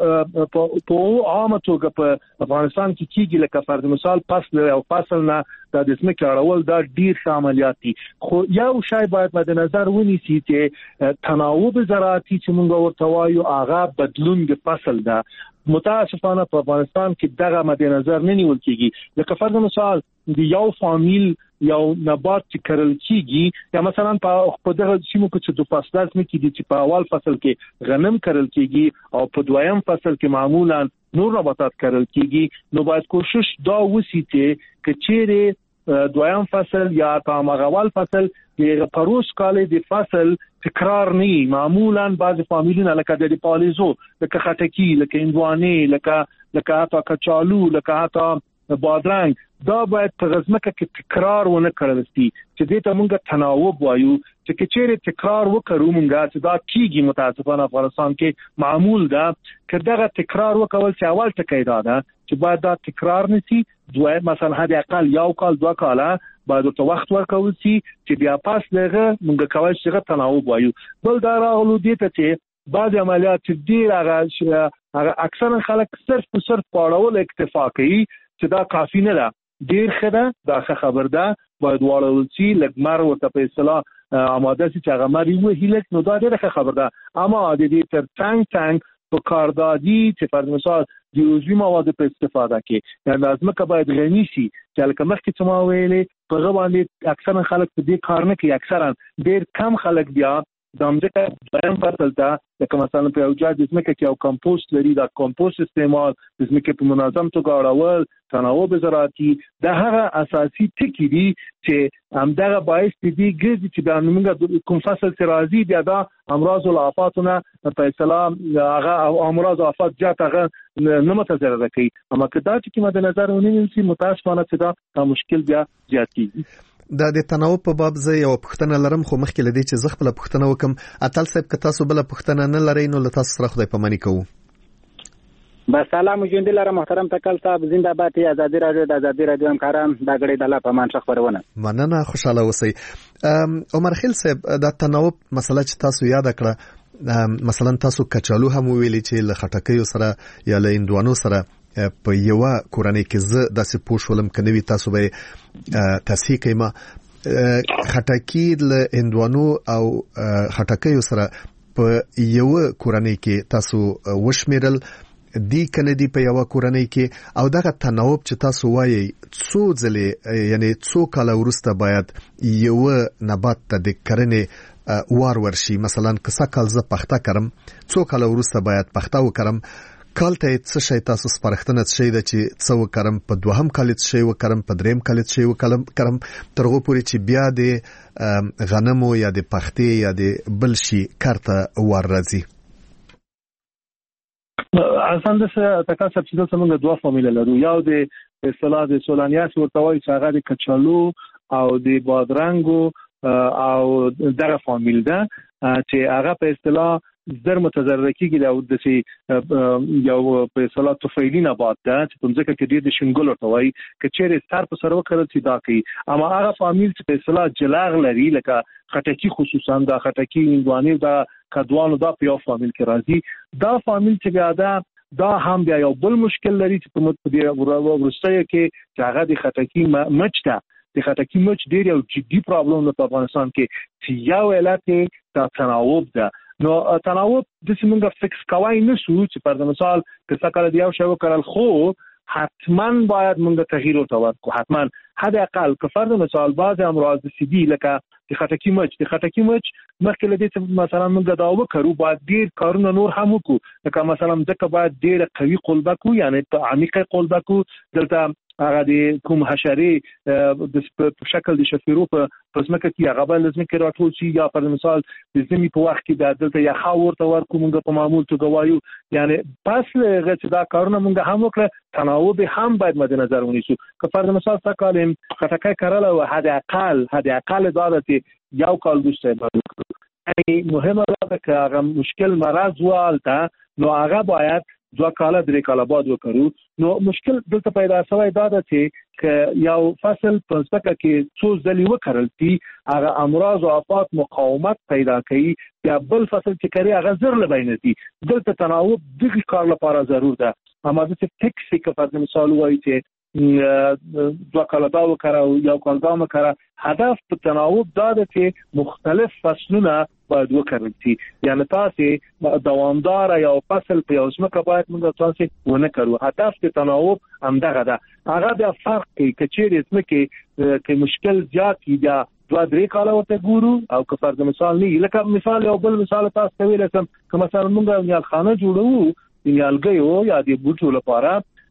S3: په عامه توګه په افغانستان کې کیږي لکه فرض مثال فصل او فصل نه د ځمکې اړول دا ډیر عملیات دي خو یو شی باید مد نظر ونیسي چې تناوب زراعتي چې موږ ورته وایو هغه بدلون د فصل ده متاسفانه په افغانستان کې دغه مد نظر نه نیول کیږي لکه فرض مثال د یو فامیل یو نبات چې کرل کیږي یا مثلا په دغه سیمو کې چې د فصلات نه کیږي چې په اول فصل کې غنم کرل کیږي او په دویم فصل کې معمولا نور نباتات کرل کیږي نو باید کوشش دا وسی چې چیرې دویم فصل یا تامغول فصل د پروس کال د فصل تکرار نه معمولا بعض فامیلونه لکه د پالیزو لکه خټکی لکه اندوانه لکه حتی کچالو لکه حتی بادرنګ دا باید په غزمکه کې تکرار ونه کړل شي چې دې ته موږ تناوب وایو چې چیرې تکرار وکړو موږ چې دا کیږي متاسفانه افغانستان کې معمول ده چې دغه تکرار وکول چې اول ټکی ده چې باید دا تکرار نشي دوی مثلا هدا اقل یو کال دوه کاله باید ته وخت ورکول شي چې بیا پاس لغه موږ کوي چې تناوب وایو بل دا راغلو دې ته چې بعض عملیات ډیر هغه اکثرا خلک صرف پاړول اکتفا کوي چې دا کافی نه ده ډیر خده دا خبر ده باید واړول شي لګمر ورته په اصطلاح آماده شي چې هغه مری و هیلک نو دا ډیره خبر ده اما د دې تر ټانک په کاردادي چې پر مثال د عضوي موادو په استفاده کې یعنی لازم که باید غني شي چې لکه مخکې څه ما ویلې په هغه باندې اکثرا خلک په دې کار نه کوي اکثرا ډیر کم خلک بیا د امریکا دویم فصل ته لکه مثلا په اوجا د ځمکه کې او کمپوست لري دا کمپوست استعمال د ځمکې په منظم توګه اړول تناوب زراعتي دا هغه اساسي ټکي دي چې همدغه باعث دي ګرځي چې د موږ کوم فصل چې راځي بیا دا امراض او آفاتونه په اصطلاح هغه امراض او آفات جات هغه نه متضرر کوي اما که دا چې مد نظر ونیول شي متاسفانه چې دا مشکل بیا زیات کیږي
S1: د تناوب په باب زه یو پوښتنه لرم خو مخکې لدی چې زه خپل پوښتنه وکم اتل صاحب که تاسو بل پوښتنه نه لرئ نو له تاسو سره خدای پاماني کوو
S4: با سلام ژوند لرم محترم تکل صاحب زنده باد ازادي رادیو د ازادي رادیو همکاران دا غړي د الله په مان خبرونه
S1: مننه خوشاله اوسئ عمر خیل صاحب د تناوب مسله چې تاسو یاد کړه مثلا تاسو کچالو هم ویلي چې له خټکیو سره یا له اندوانو سره په یو کورنۍ کې زه داسې پوښولم کنوي تاسو به تصحیح کيما خټکی له اندوانو او خټکیو سره په یو کورنۍ کې تاسو وشمیرل دی کنه دی په یو کورنۍ کې او دغه تناوب چې تاسو وایي څو ځله یعنی څو کال وروسته باید یو نبات ته د کرنې ورشي مثلا که څه کال زه پخته کړم څو کال وروسته باید پخته وکړم کال ته څه شي تاسو سپارښتنه شي د چې څو وکړم په دوهم کال څه شي وکړم په دریم کال څه شي وکړم ترغه پوري چې بیا د غنمو یا د پختې یا د بل شي کارته ورځي
S3: اصل د تکاسب چې څنګه دوه فامیل لرو یو د اصطلاح د سولانیاس ورتوي چې هغه د کچالو او د بادرنګو او دغه فامیل ده چې هغه په اصطلاح زر متضرر کیږي او د یو په اصطلاح طفیلی نبات ده چې په ځکه کې د شنګل ورتوي چې چیرې سر په سر وکړل چې دا کوي اما هغه فامیل چې په اصطلاح جلاغ لري لکه خټکی خصوصا دا خټکی اندواني دا کدوانو دا په یو فامیل کې راځي دا فامیل چې دا هم بیا یو بل مشکل لري چې په متدیره ورستۍ کې چې هغه د خټکی مچ ده د خټکی مچ ډیر یو جدي پرابلم په افغانستان کې چې یو علت د تناوب ده نو تناوب د څنګه فکس کوي نشو چې پر مثال که څه کړه دیو شی وکړل خو حتما باید موږ تغییر ورکړو حتما حد اقل که فرض مثال بعض امراض سیدی لکه د خټکی مچ مخکې لدې چې مثلا موږ دا وکړو باید ډیر کارونه نور هم وکړو لکه مثلا ځکه باید ډیر قوي قلبه کو یعنی په عمیقه قلبه کو دلته هغه د کوم حشرې د شکل د شفیرو په پسمکه کې هغه بل لازم کې راټول شي یا پر مثال د زمي په وخت کې دلته یا خاور ته ورکو موږ په معمول توګه وایو یعنی پس هغه چې دا کارونه موږ هم وکړه تناوب هم باید مد نظر ونیسو که پر مثال څه کالم خټکای کړل او حد اقل دادته یو کال دوسته یعنی مهمه ده که هغه مشکل مرض والته نو هغه باید 2 کاله 3 کاله بعد وکړو نو مشکل دلته پیدا شوی دا ده چې یو فصل په ځکه کې څو ځلې وکړل دي هغه امراض او آفات مقاومت پیدا کوي یا بل فصل چې کوي هغه زر لبینتي دلته تناوب دغه کار لپاره ضرور ده اما د ټیکسي په فرض مثال وایي چې 2 کاله دا وکړو یو کال دا وکړه هدف په تناوب دا ده چې مختلف فصلونه باید وکړل شي یعنی تاسو دوامدار یو فصل په یو ځمکه باید موږ تاسو ونه کړو هدف د تناوب همدغه ده هغه د فرق کې کچېرې ځمکه کې مشکل زیات یا 2-3 کاله ورته ګورو او که فرض مثال نه لکه مثال یو بل مثال تاسو ویل سم که مثلا موږ یو خانه جوړو یالګیو یا د بوټو لپاره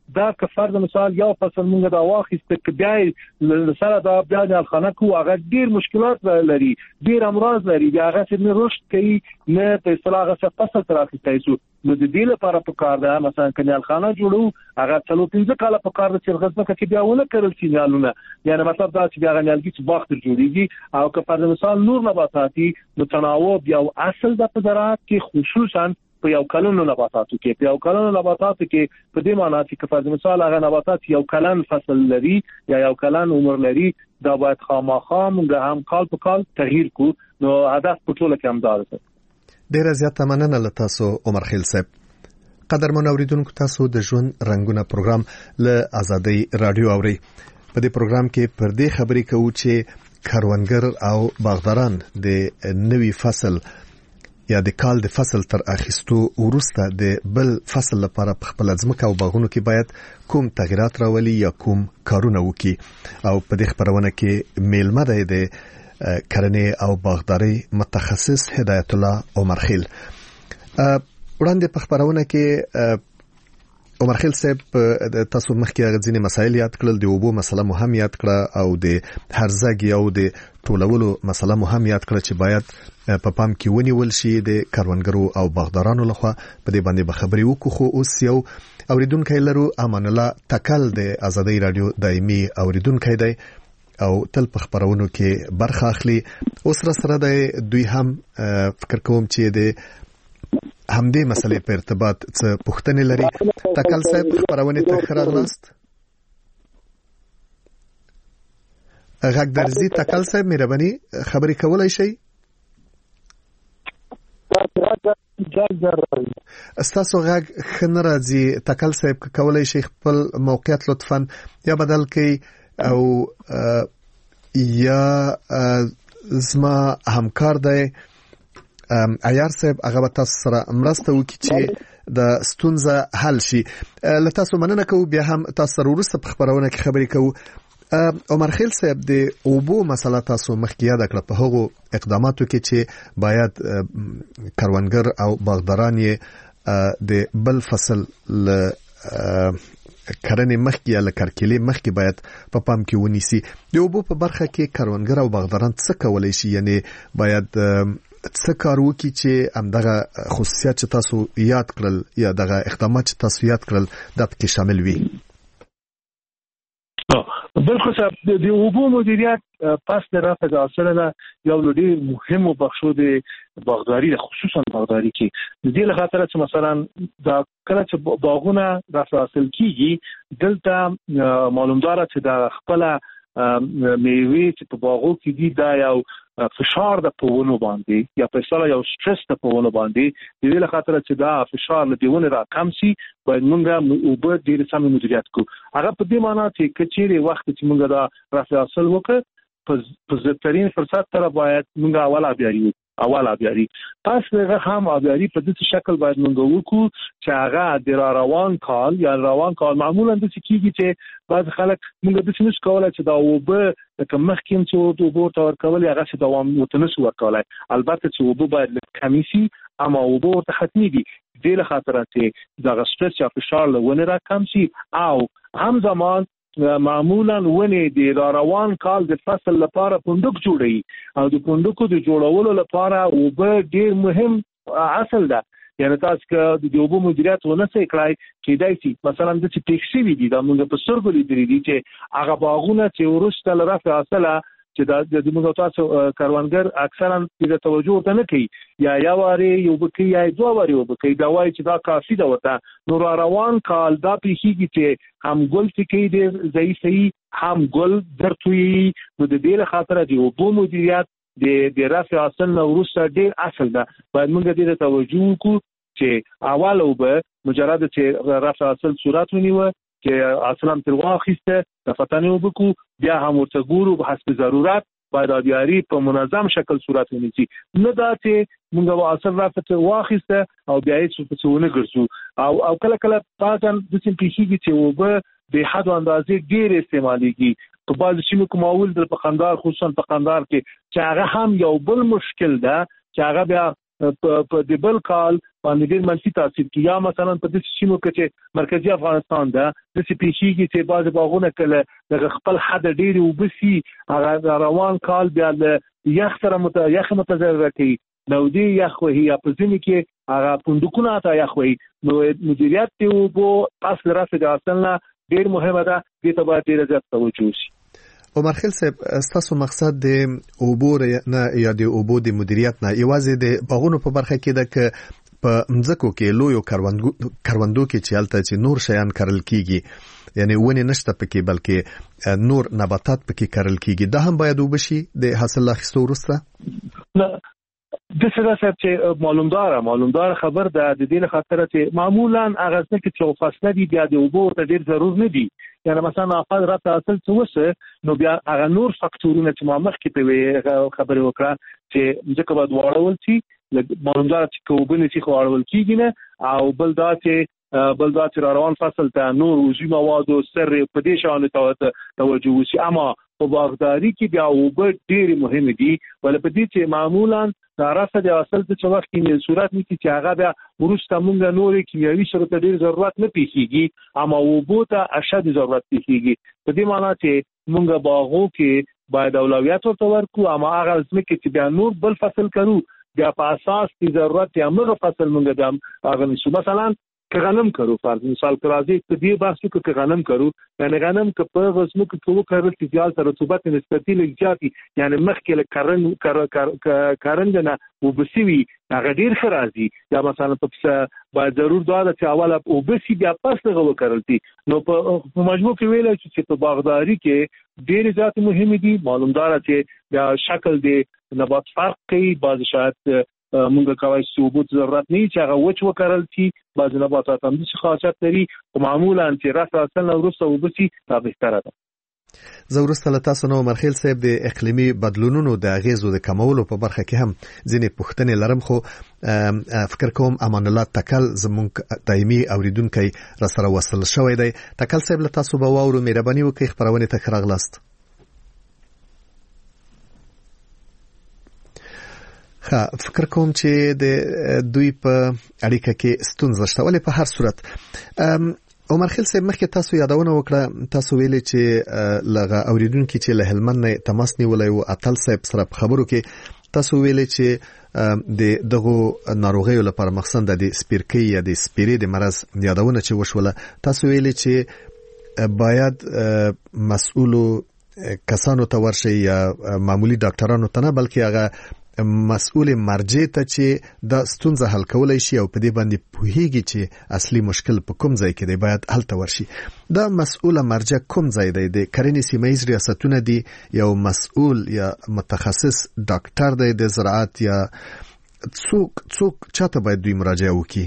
S3: دا که فرض مثال یو فصل موږ دا واخیسته ک بیا سره دا بیا د خانه کو هغه ډیر مشکلات لري ډیر امراض لري بیا هغه څه نه رشد کوي نه په اصطلاح هغه فصل تراخیستای شو نو د دې لپاره په کار ده مثلا کنيال خانه جوړو هغه څلو 15 کاله په کار ده چې غزنه کې بیا ونه کړل شي نیالونه یعنی مطلب دا چې بیا نیالګي چې باغ جوړیږي او که فرض مثال نور نباتاتي متناوب یو اصل د په زراعت کې خصوصا په یو کلن نباتاتو کې په یو کلن نباتاتو کې په دې معنی چې فرض مثال هغه نباتات یو کلن فصل لري یا یو کلن عمر لري دا باید خامخا موږ هم کال په کال تغییر کو نو هدف په ټوله کې همدار دی.
S1: ډیره زیاته مننه له تاسو عمر خیل صاحب. قدرمن اوریدونکو تاسو د ژوند رنگونه پروګرام له ازادي رادیو اوري. په دې پروګرام کې پر دې خبرې کوو چې کروندګر او باغداران د نوي فصل یا د کال د فصل تر اخیستو وروسته د بل فصل لپاره په خپل ځمکه او باغونو کې باید کوم تغیرات راولي یا کوم کارونه وکړي او په دې خبرونه کې میلمه دی د کرنې او باغداري متخصص هدایت الله عمر خیل. وړاندې په خبرونه کې عمر خیل صاحب تاسو مخکې غوښتنې مسایل یاد کړل د اوبو مسله مهم یاد کړه او د هرزګي او د ټولولو مسله مهم یاد کړه چې باید په پام کې ونیول شي د کروندګرو او باغدارانو لخوا په دې باندې به خبرې وکړو. خو اوس یو اوریدونکو لرو امان الله تکل د ازادي رادیو دایمي اوریدونکو دی او تل په خبرونو کې برخه اخلي. اوس سره د دوی هم فکر کوم چې د همدې مسلې په ارتباط څه پوښتنې لري. تکل صاحب خبرونه ته خراغلاست. غږ درځي تکل صاحب مهرباني خبرې کولای شي. استاسو غږ خنه راځي تکل صاحب کولای شي خپل موقعیت لطفاً یا بدل کړئ او یا زما همکار دی عیار صاحب هغه تاسو سره مرسته وکړي چې د ستونزه حل شي. له تاسو مننه کوم بیا هم تاسو سره ورسره په خبرونه کې خبرې کوو. عمر خیل صاحب د اوبو مسله تاسو مخکې یاد کړه په هغو اقداماتو کې چې باید کروندګر او باغداران یې د بل فصل ل کرنې مخکې یا لکرکلې مخکې باید په پام کې ونیسي. د اوبو په برخه کې کروندګر او باغداران څه کولای شي یعنی باید څه کار وکړي چې همدغه خصوصیات چې تاسو یاد کړل یا دغه اقدامات چې تاسو یاد کړل د پکې شامل وي.
S3: بالخصوص د اوبو مدیریت پس د رفع حاصل نه یو ډېر مهمو بخشو د باغداري خصوصا باغداري کې د دې لپاره چې مثلا دا کله چې باغونه رفع حاصل کیږي دلته معلومدار چې د خپل میوه چې په باغو کې دي دا یو فشار د پوونو باندې یا په اصطلاح یو سټرس د پوونو باندې د دې لپاره چې دا فشار له دیونه را کم شي باید موږ اوبه ډیر سم مدیریت کو. هغه په دې معنی چې کچېره وخت چې موږ دا رفع حاصل وکړو په زترین فرصت سره باید موږ اول ابياري پس هغه هم ابياري په دې شکل باید موږ وکړو چې هغه د روان کال یا روان کال معمولا د کیږي چې بعض خلک موږ د څه کولای چې دا اوبه کوم مخکیم چې اوبه تور کول هغه چې دوام متنس ورکولای البته چې اوبه باید کمیسي اما اوبه ته ختمي دي د له خاطر چې دا سټرس یا فشار له ونه را کم شي او هم زمان معمولا ونه د روان کال د فصل لپاره پوندک جوړي او د پوندکو د جوړولو لپاره اوبه ډیر مهم اصل ده. یعنی تاسو که د اوبو مدیریت ونه سې کړای چې دای شي مثلا د ټیکسي وی دي دا موږ په سرګو لیدل دي چې هغه باغونه چې ورسته لرفع حاصله چې د موږ تاسو کاروانګر اکثرا د توجه ته نه کوي یا واره یو بکی یا دوه واره یو بکی دا وایي چې دا کافي ده وته نو روان کال دا پیخیږي چې هم ګل ټکی دی ضعیفي هم ګل درتوي نو د دې خاطر دی اوبو مدیریت د رفع حاصل نو ورسته ډیر اصل ده باید موږ دې توجه وکړو چې اول اوبه مجرد چې رفع حاصل صورت ونیوه چې اصلا تر واخیسته د فتنې وبکو بیا هم ورته ګورو په حسب ضرورت باید ابياري په منظم شکل صورت ونیسي نه دا چې موږ اصل رافته واخیسته او بیا یې څه څونه ګرځو او کله کله پاتن د څه پیخیږي چې وبه به حد اندازې ډیر استعماليږي په بعض شیمو کومول د پخندار خصوصا پخندار کې چې هغه هم یو بل مشکل ده چې هغه بیا په د بل کال باندې ډېر منفي تاثیر کوي. یا مثلا په دې سیمو کې چې مرکزی افغانستان ده د سپیشیږي چې بعض باغونه کله د خپل حد ډېری وبسي هغه روان کال بیا یخ سره یخ متضرر کوي نو دی یخ وهي یا په ځینې کې هغه پوندکونه ته یخ وهي نو مدیریت ته وبو اصل رافد اصلنا ډېر مهمه ده دې ته باید ډېر زیات توجه وشي.
S1: عمر خیل صاحب ستاسو مقصد د اوبو نه یا د اوبو د مدیریت نه یوازې د باغونو په برخه کې ده که په مځکو کې لویو کروندو کې چې هلته چې نور شیان کرل کیږي یعنی ونې نشته پکې بلکې نور نباتات پکې کرل کیږي دا هم باید وبشي د حاصل اخیستو وروسته؟
S3: نه د څه چې معلومدار خبر ده د دې خاطر چې معمولا هغه څه چې فاصله دي بیا د اوبو ته ډېر ضرور نه دي یعنی مثلا افاد راته اصل څه وسه نو بیا هغه نور فاکتورونه چې ما مخکې په خبرې وکړه چې ځکه باید واړول شي معلومدار چې کوبنه چې واړول کیږي نه او بل دا چې روان فصل ته نور وزي مواد او سر په دې شان توجه وشي. اما په باغداري کې بیا اوبه ډېر مهم دي ول په دې چې معمولا راسته د اصل څه وخت کې صورت نشي چې هغه بیا ورسته موږ نورې کیمیاوي شروط ډېر ضرورت نه پیښیږي اما اوبو ته اشد ضرورت پیښیږي. په دې معنی چې موږ باغو کې باید اولویت ورته ورکو اما هغه ځمکه چې بیا نور بل فصل کرو بیا په اساس کی ضرورت یا موږ فصل موږ دم هغه نشو. مثلا که غنم کرو فرض مثال کرازی په دې باسو کې غنم کرو یعنی غنم که په غزمو کې وکړل چې زیات رطوبت نسبتي لګیاتي یعنی مخکې له کارندنه وبسوي هغه ډیر خرازي یا مثلا په باید ضرور دا چې اوله وبسي بیا پس هغه وکړل دي نو په مجموع کې ویل چې په باغداري کې ډیر زیات مهم دي. معلومدار چې بیا شکل دی نبات فرق کوي بعض شاید مونږ کوي چې اوبو ضرورت نه چې هغه وچ وکړل شي بعض نباتات هم د خاصیت لري او معمولا چې راځي اصل ورسته وبسي دا بهتره ده.
S1: زه ورسته له تاسو نو عمر خیل صاحب د اقلیمي بدلونونو د اغیزو د کمولو په برخه کې هم ځینې پوښتنې لرم خو فکر کوم امان الله تکل زموږ دایمي اوریدونکي را سره وصل شوی دی. تکل صاحب له تاسو به واورو مهرباني وکړئ خبرونه ته راغلاست. فکر کوم چې د دوی په اړیکه کې ستونزه شته ولې په هر صورت عمر خیل صاحب مخکې تاسو یادونه وکړه تاسو ویلي چې لغه اوریدونکو چې له هلمند نه تماس نیولای او اتل صاحب سره په خبرو کې تاسو ویلي چې د دغه ناروغیو لپاره مخصوصا د سپیرکی یا د سپیری د مرز یادونه چې وشوله تاسو ویلي چې باید مسؤلو کسانو ته ورشي یا معمولی ډاکټرانو ته نه بلکې هغه مسؤل مرجع ته چې د ستونزه حل کولای شي او په دې باندې پوهیږي چې اصلي مشکل په کوم ځای کې دی باید حل ته ورشي. دا مسؤل مرجع کوم ځای دی د کرنې سیمایي ریاستونه دي یو مسؤل یا متخصص ډاکټر دی د زراعت یا څوک چاته باید دوی مراجعه وکړي؟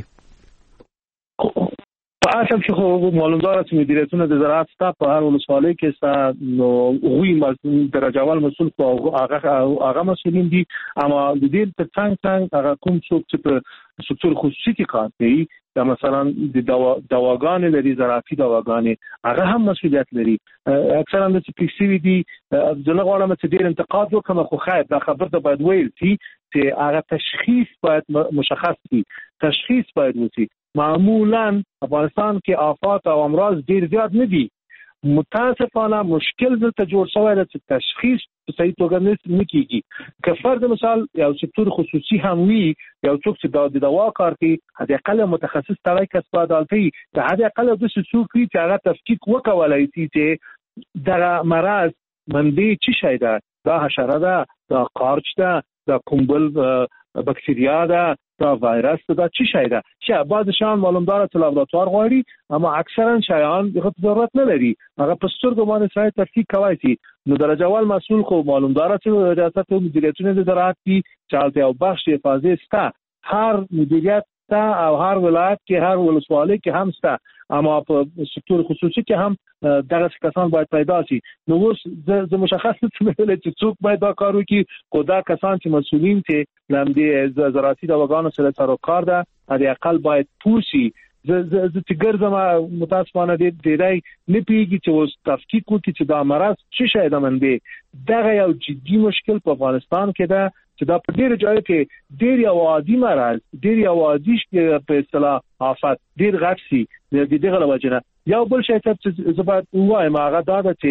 S3: اصل چې خو معلومدار چې مدیریتونه د زراعت ستا په هر ولسوالۍ کې ستا نو غوي درجه اول مسؤل خو هغه مسؤلین دي اما د دې په څنګه هغه کوم څوک چې په سکتور خصوصي کې کار کوي دا مثلا د دواګانې لري زراعتي دواګانې هغه هم مسؤلیت لري. اکثرا د سپیسیوي دي ځنه غواړم چې ډیر انتقاد وکم خو خیر دا خبر ته باید ویل شي چې هغه تشخیص باید مشخص وي تشخیص باید وشي. معمولا افغانستان کې آفات او امراض ډیر زیات نه دي متاسفانه مشکل دلته جوړ شوی دی چې تشخیص په صحیح توګه نه کیږي. که فرض مثال یو سکتور خصوصي هم وي یو څوک چې د دوا کار کوي حد اقل متخصص تړای کسب عدالتي ته حد اقل د څوک چې هغه تفکیک وکولای شي چې دا مرض باندې چی شي دا حشره ده دا قارچ ده دا کومبل بکتریا ده دا وایرس دا چی شي ده چې بعض شان معلومدار ته لابراتوار غواړي اما اکثرا شایان دغه ضرورت نه لري هغه په سترګو باندې سای تفکیک کوي شي نو درجه اول مسؤل خو معلومدار ته ریاست او مدیریتونه د زراعت دي چالتي او بخش حفاظت ستا هر مدیریت تا او هر ولایت کې هر ولسوالۍ کې هم ستا اما په سکتور خصوصي کې هم دغه کسان باید پیدا شي. نو اوس د مشخص څه چې څوک باید دا کار وکړي خو دا کسان چې مسؤلین چې لمدې زراعتي دواګانو سره سروکار ده حد اقل باید پوښي ز چې ګرځم متاسفانه ډېری نه پیږي چې اوس تفکیک وکړي چې دا مرض څه شي ده منده دغه یو جدي مشکل په افغانستان کې ده چې دا په ډېر ځای کې ډېر عوادي مرز ډېر عوادي په اصطلاح آفات ډېر غټ سي د دغه وجنه یو بل شی چې زبات وایم هغه دا ده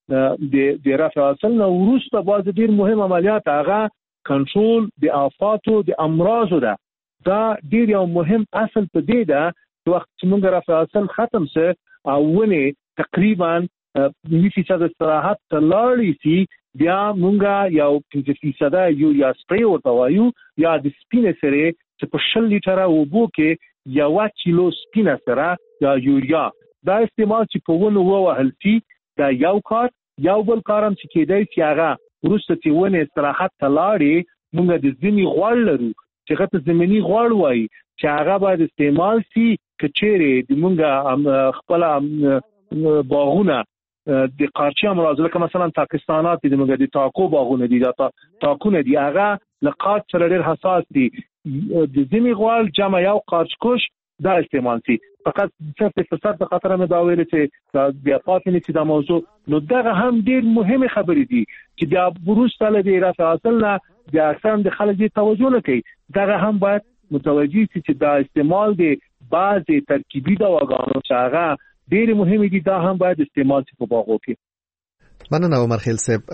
S3: چې د رفع اصل نو وروسته باز ډېر مهم عملیات هغه کنټرول د آفاتو د امراضو ده دا ډېر یو مهم اصل په دې ده چې وخت چې موږ رفع اصل ختم سه او ونه تقریبا 90% استراحت تلاړی سي بیا مونږه یو 50% یوریا سپری ورته وایو یا د سپینې سره چې په 100 لیټره اوبو کې 1 کیلو سپینه سره یا یوریا دا استعمال چې په ونه ووهل شي دا یو کار یو بل کارم چې کېدای شي هغه ورسته چې ونه استراحت تلاړی مونږ د ځینی غوړ لرو چې غته زمینی غوړ وایي چې هغه باید استعمال شي کچېره د مونږه خپل باغونه د قارچي امراض لکه مثلا پاکستانات د موږ د تاکو باغونه دي دا تاکونه دي هغه لقات سره ډېر حساس دي د ځینی غوال جمع یو قارچکش دا استعمال شي فقط 0% په خاطر مې دا ویل چې بیا پاتې نه چې دا موضوع نو دغه هم ډېر مهمه خبرې دي چې بیا بروسته له دې رافع اصل نه بیا اکثر د خلک دې توجه نه کوي دغه هم باید متوجي چې دا استعمال دی بعض ترکیبي دواګانو چې هغه ډېر مهمه دي دا هم باید استعمال شي په باغو کې.
S1: مننه عمر خیل صاحب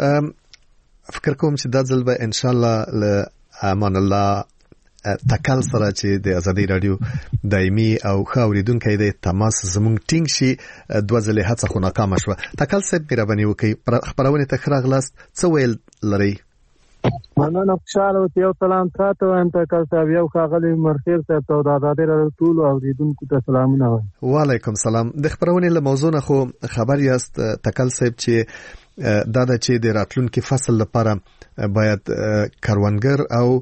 S1: فکر کوم چې دا ځل به ان شاء الله له امان الله تکل سره چې د ازادي رادیو دایمي او خاوریدونکو د تماس زمونږ ټینګ شي دوه ځله هڅه خو ناکام شوه. تکل صاحب مهرباني وکړئ خبرونه تخراغ لاست څه ویل لري؟
S5: مننه خوشاله او یو سلام تاسو هم تکل صاحب یو خاغلی مرخیر صاحب ته د ازادي رادیو ټول اوریدونکو ته سلامونه وایم.
S1: وعلیکم سلام. د خبرونه له موضوع نه خو خبر یاست تکل صاحب چې دا د چې د راتلونکي فصل لپاره باید کروندګر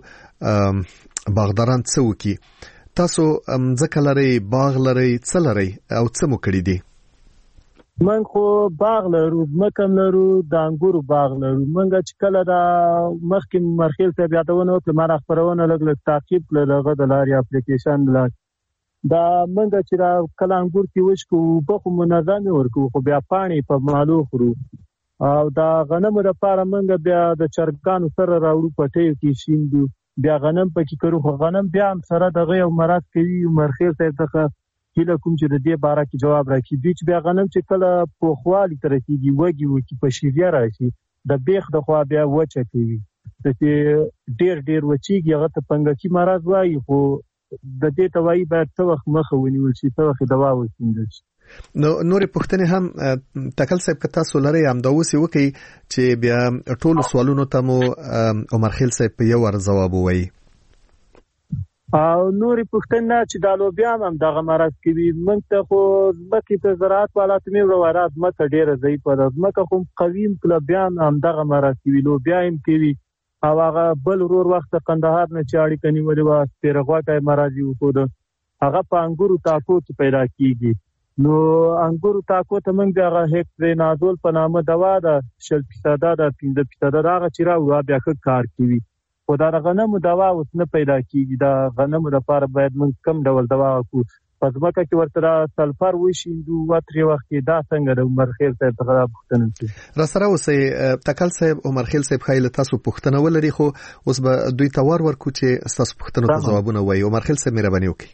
S1: او باغداران څه وکړي. تاسو ځکه لري باغ لري څه لري او څه مو کړی دي؟
S5: من خو باغ لرو مکم لرو د انګورو باغ لرو منګه چې کله دا مخکې مرخیل ته یادونه وکړه ما خبرونه لګل تعقیب لږه د لاري اپلیکیشن لار دا منګه چې را کله انګور کې وشکو په خو منظم ورکو خو بیا پانی په مالو خورو او دا غنم لپاره منګه بیا د چرګانو سره راوړو پټې کې شیندو بیا غنم پکې کړو خو غنم بیا هم سره دغه یو مراد کوي مرخیل ته دغه کله کوم چې د دې باره کې جواب راکړي دوی چې بیا غنم چې کله په خوالي تر کېږي وږي وکي په شیریا راشي د بیخ د خوا بیا وچه کوي چې ډېر وچیږي هغه ته پنګکی مرض وایي خو د دې توایي باید څه وخت مخه ونیول شي څه وخت دوا وکړل شي.
S1: نو نورې پوښتنې هم تکل صاحب که تاسو لرئ همداوسې وکړئ چې بیا ټولو سوالونو ته مو عمر خیل صاحب په یو ور ځواب ووایي.
S5: او نورې پوښتنه چې د لوبیا هم دغه مرض کوي موږ ته خو ځمکې ته زراعت والا ته مې ورواره ځمکه ډېره ضعیفه ده ځمکه خو قوي لوبیا هم دغه مرض کوي لوبیا هم کوي او هغه بل ورور وخت قندهار نه چې اړیکه نیولې وه سپېرغوټی مرض یې وښوده هغه په انګورو تاکو کې پیدا کېږي نو انګورو تاکو ته موږ دغه هکسرینازول په نامه دوا ده 0% ده 15% ده هغه چې راوړو بیا ښه کار کوي خو دا غنمو دوا اوس نه پیدا کیږي دا غنمو لپاره باید موږ کم ډول دوا وکړو په ځمکه کې ورته سلفر وشیندو وترې وخت دا څنګه د عمر خیل صاحب څخه پوښتنه کوي
S1: را سره اوسئ تکل صاحب عمر خیل صاحب خیل تاسو پوښتنه ولري خو اوس به دوی ته ورکو چې تاسو پوښتنو ته ځوابونه وایي. عمر خیل صاحب مهرباني وکړئ.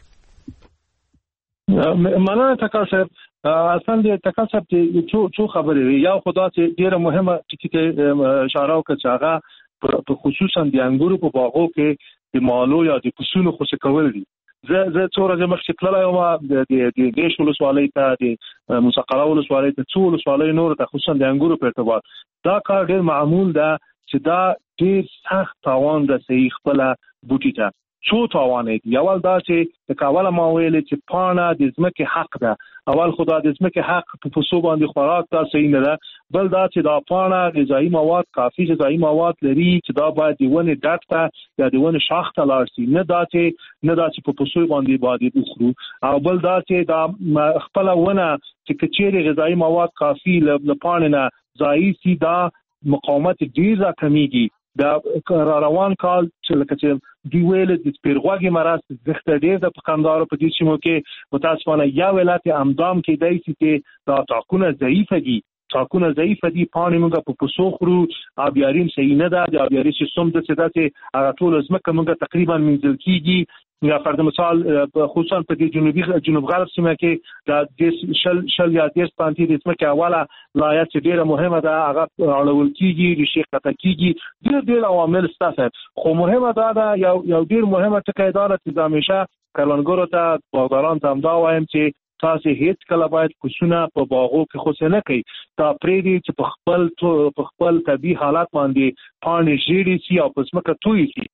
S3: مننه تکل صاحب اصلا د تکل صاحب څو خبرې یو خدا چې ډیره مهمه ټکی اشاره وکړه چې هغه په خصوصا د انګورو په باغو کې د مالو یا د پسونو خوشې کول دي. زه څو ورځې مخکې تللی وم د دیش ولسوالۍ ته د مسقره ولسوالۍ ته څو ولسوالۍ نورو ته خصوصا د انګورو په اعتبار دا کار ډېر معمول ده چې دا ډېر سخت تاوان رسوي خپله بوټي ته. څو تاوانې دي اول دا چې د کاوله ما ویلې چې پاڼه د ځمکې حق ده اول خدا د ځمکې حق په پسو باندې خوراک دا صحیح نه ده بل دا چې دا پاڼه غذایي مواد کافي غذایي مواد لري چې دا باید د ونې ډډ ته یا د ونې شاخ ته لاړ شي نه دا چې په پسو باندې وخورو او بل دا چې دا خپله ونه چې کچېرې غذایي مواد کافي له پاڼې نه ضایع شي دا مقاومت ډېر راکمیږي. دا روان کال چې لکه چې دی ویل د سپېرغوږي مرض زخته ډېر د پکندارو په دې سیمو کې متاسفانه یا ولایت همدان کې دی چې دا تاکونه ضعیفه دي ساکونه ضعیف دي پاڼې موږ په پسو خورو آبیاریم صحیح نه ده د آبیاري سیستم د څه داسې هغه ټول ځمکه موږ تقریبا منځل کیږي یا فرض مثال خصوصا په جنوب غرب سیمه کې د شل یا 10 پانتي د ځمکې اوله لایه چې ډیره مهمه ده هغه اړول کیږي ریښې قطع کیږي ډېر عوامل ستاسو خو مهمه ده یو ډیر مهمه ټکی دا ده چې همیشه کروندګرو ته باغداران ته هم دا وایم چې تاسو هیڅ کله باید کوڅونه په باغو کې خوسه نه کوي تا پریدي چې په خپل طبي حالات باندې پاڼې ژیړي سي او په ځمکه توي سي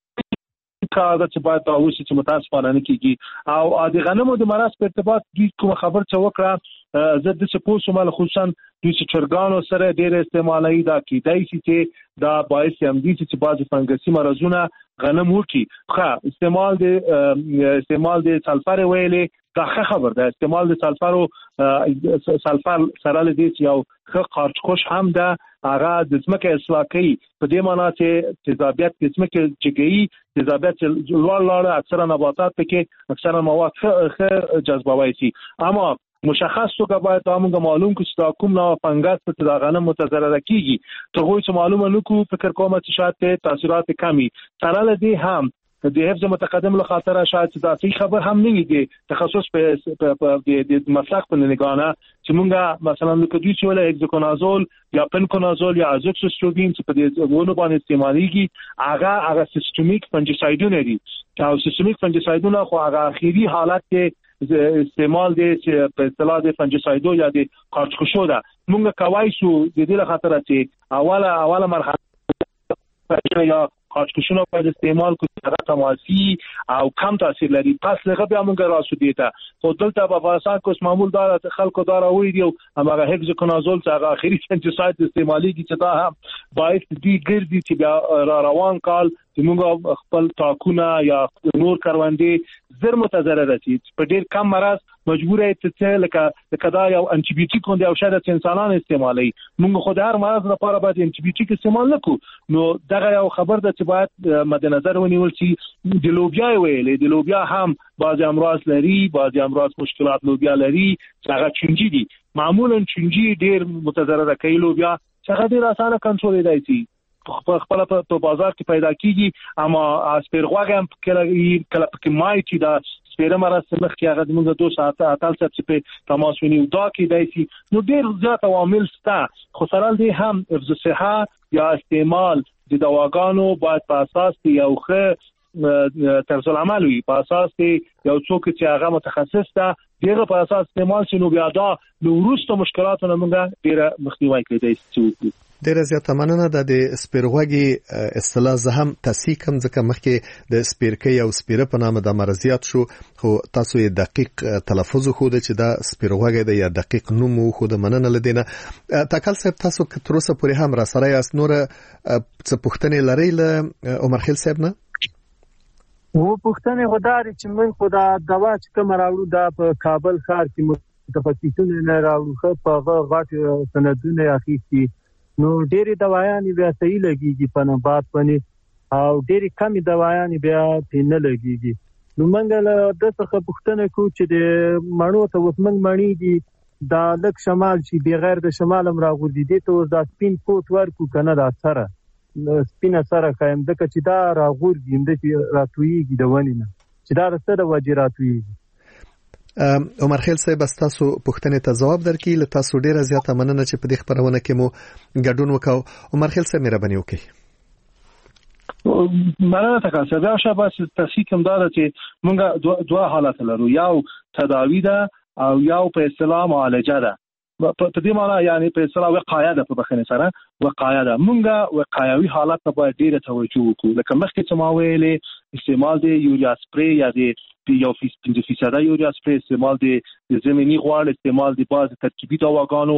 S3: کاغذ چې باید اوسې چې متاسفانه نه کیږي او د غنمو د مرض په ارتباط دوی کوم خبر څه وکړه زه د سپوس مال خصوصا دوی چې چرګانو سره ډېر استعمالي دا کیدای شي چې دا باعث هم دي چې بعض فنګسي مرزونه غنم وکړي خو استعمال د سلفر ویلې دا خبر ده استعمال د سلفر سره لدی چې یو ښه قارچکش هم ده هغه د ځمکې اصلاح کوي په دې معنی چې تیزابیت د ځمکې جګي تیزابیت لوړ اکثره نباتات کې اکثره مواد ښه جذبوي شي اما مشخص توګه باید موږ معلوم کړو چې دا کوم نوع فنګس په دا غنم متضرر کیږي ته خو چې معلومه نکو فکر کوم چې شاید تاثیرات کمی سره لدی هم د حفظ متقدم له خاطر شاید دا صحیح خبر هم نه وي تخصص په د مسلک په نگانه چې مونږه مثلا د دوی چې ولا اگزوکونازول یا پنکونازول یا ازوکسوستروبین چې په دې ونه باندې استعماليږي هغه سیستمیک فنجیسایډونه دي او سیستمیک فنجیسایډونه خو هغه اخیری حالت کې استعمال دي چې په اصطلاح د فنجیسایډو یا د قارچکشو ده مونږه کوای شو د دې له خاطر چې اوله مرحله یا قارچکشونه په استعمال کو هغه تماسي او کم تاثیر لري پس لغه بیا موږ راسو دیتا خو دلته په افغانستان کې معمول دار خلکو دار وې دی هغه هگزوکونازول چې هغه اخیری فنجیساید استعمالي کی چې دا هم باعث دي ګرځي چې بیا روان کال چې موږ خپل تاکونه یا نور کروندې زر متضرر شي په ډیر کم مرض مجبوره ته لکه دا یو انټي بیوټیک کوم او شاید انسانان استعمالي موږ خو د هر مرض لپاره باید انټي بیوټیک استعمال نکو نو دغه یو خبر ده چې باید مد نظر ونیول شي د لوبیا ویلې د لوبیا هم بعض امراض لري بعض امراض مشکلات لوبیا لري هغه چونجي دي معمولا چونجي ډیر متضرر کوي لوبیا څنګه ډیر اسانه کنټرول دی شي خپل په بازار کې پیدا کیږي اما اسپرغوغ هم کله پکې مای چې دا سپیره مرسته مخ کې هغه موږ 2 ساعت اتل څه په تماس ونیو دا کې دایسي نو ډیر زیات عوامل شته خو سره دې هم حفظ صحه یا استعمال د دواګانو باید په اساس یو ښه طرز العمل وي په اساس یو څوک چې هغه متخصص ده دغه په اساس استعمال شنو بیا دا نو وروسته مشکلاتونه موږ ډیر مخنیوي کړی شي
S1: ډیر زیاته مننه د سپیرغوږی اصطلاح زه هم تصحیح کوم ځکه مخکې د سپیرکې او سپیره په نامه د مرضیات شو خو تاسو یې دقیق تلفظ خو د چې دا سپیرغوږی د یا دقیق نوم خو د مننه لدینه تکل صاحب تاسو تر اوسه پورې هم را سره یاست نور څه پوښتنې لرئ له عمر خیل صاحب نه
S5: و پوښتنې غوډاري چې موږ خدا دوا چې کوم راوړو دا په کابل ښار کې متفقینون نه راوړو خو په غاټ سندونه اخیستي نو ډېری دوايانې بیا صحیح لګيږي په نبات باندې او ډېری کمی دوايانې بیا نه لګيږي نو موږ له دغه پوښتنه کوو چې د مڼو ته وسمنګ مڼې دي دا لک شمال چې بغیر د شمال هم راغورځي دي ته دا سپین کوټ ورکو کنه دا سره سپینه سره خایم دغه چې دا راغورځي د راتویږي د ونی نه چې دا سره وجه راتویږي
S1: عمر خیل صاحب تاسو پوښتنې ته جواب درکې له تاسو ډیره زیاته مننه چې په دې خبرونه کې مو ګډون وکاو عمر خیل صاحب مهرباني وکړئ
S3: مننه تاسو دا شابه تاسو کوم دا چې موږ دوه حالات لرو یو تداوی ده او یو په اصطلاح معالجه ده په دې معنی یعنی په اصطلاح وقایه ده په بخنه سره وقایه ده موږ وقایوي حالت ته باید ډیره توجه وکړو لکه مخکې چې ما ویلې استعمال د یوریا سپری یا د یو 5% یوریا سپری استعمال د زمینی غوړ استعمال د باز ترکیبي دواګانو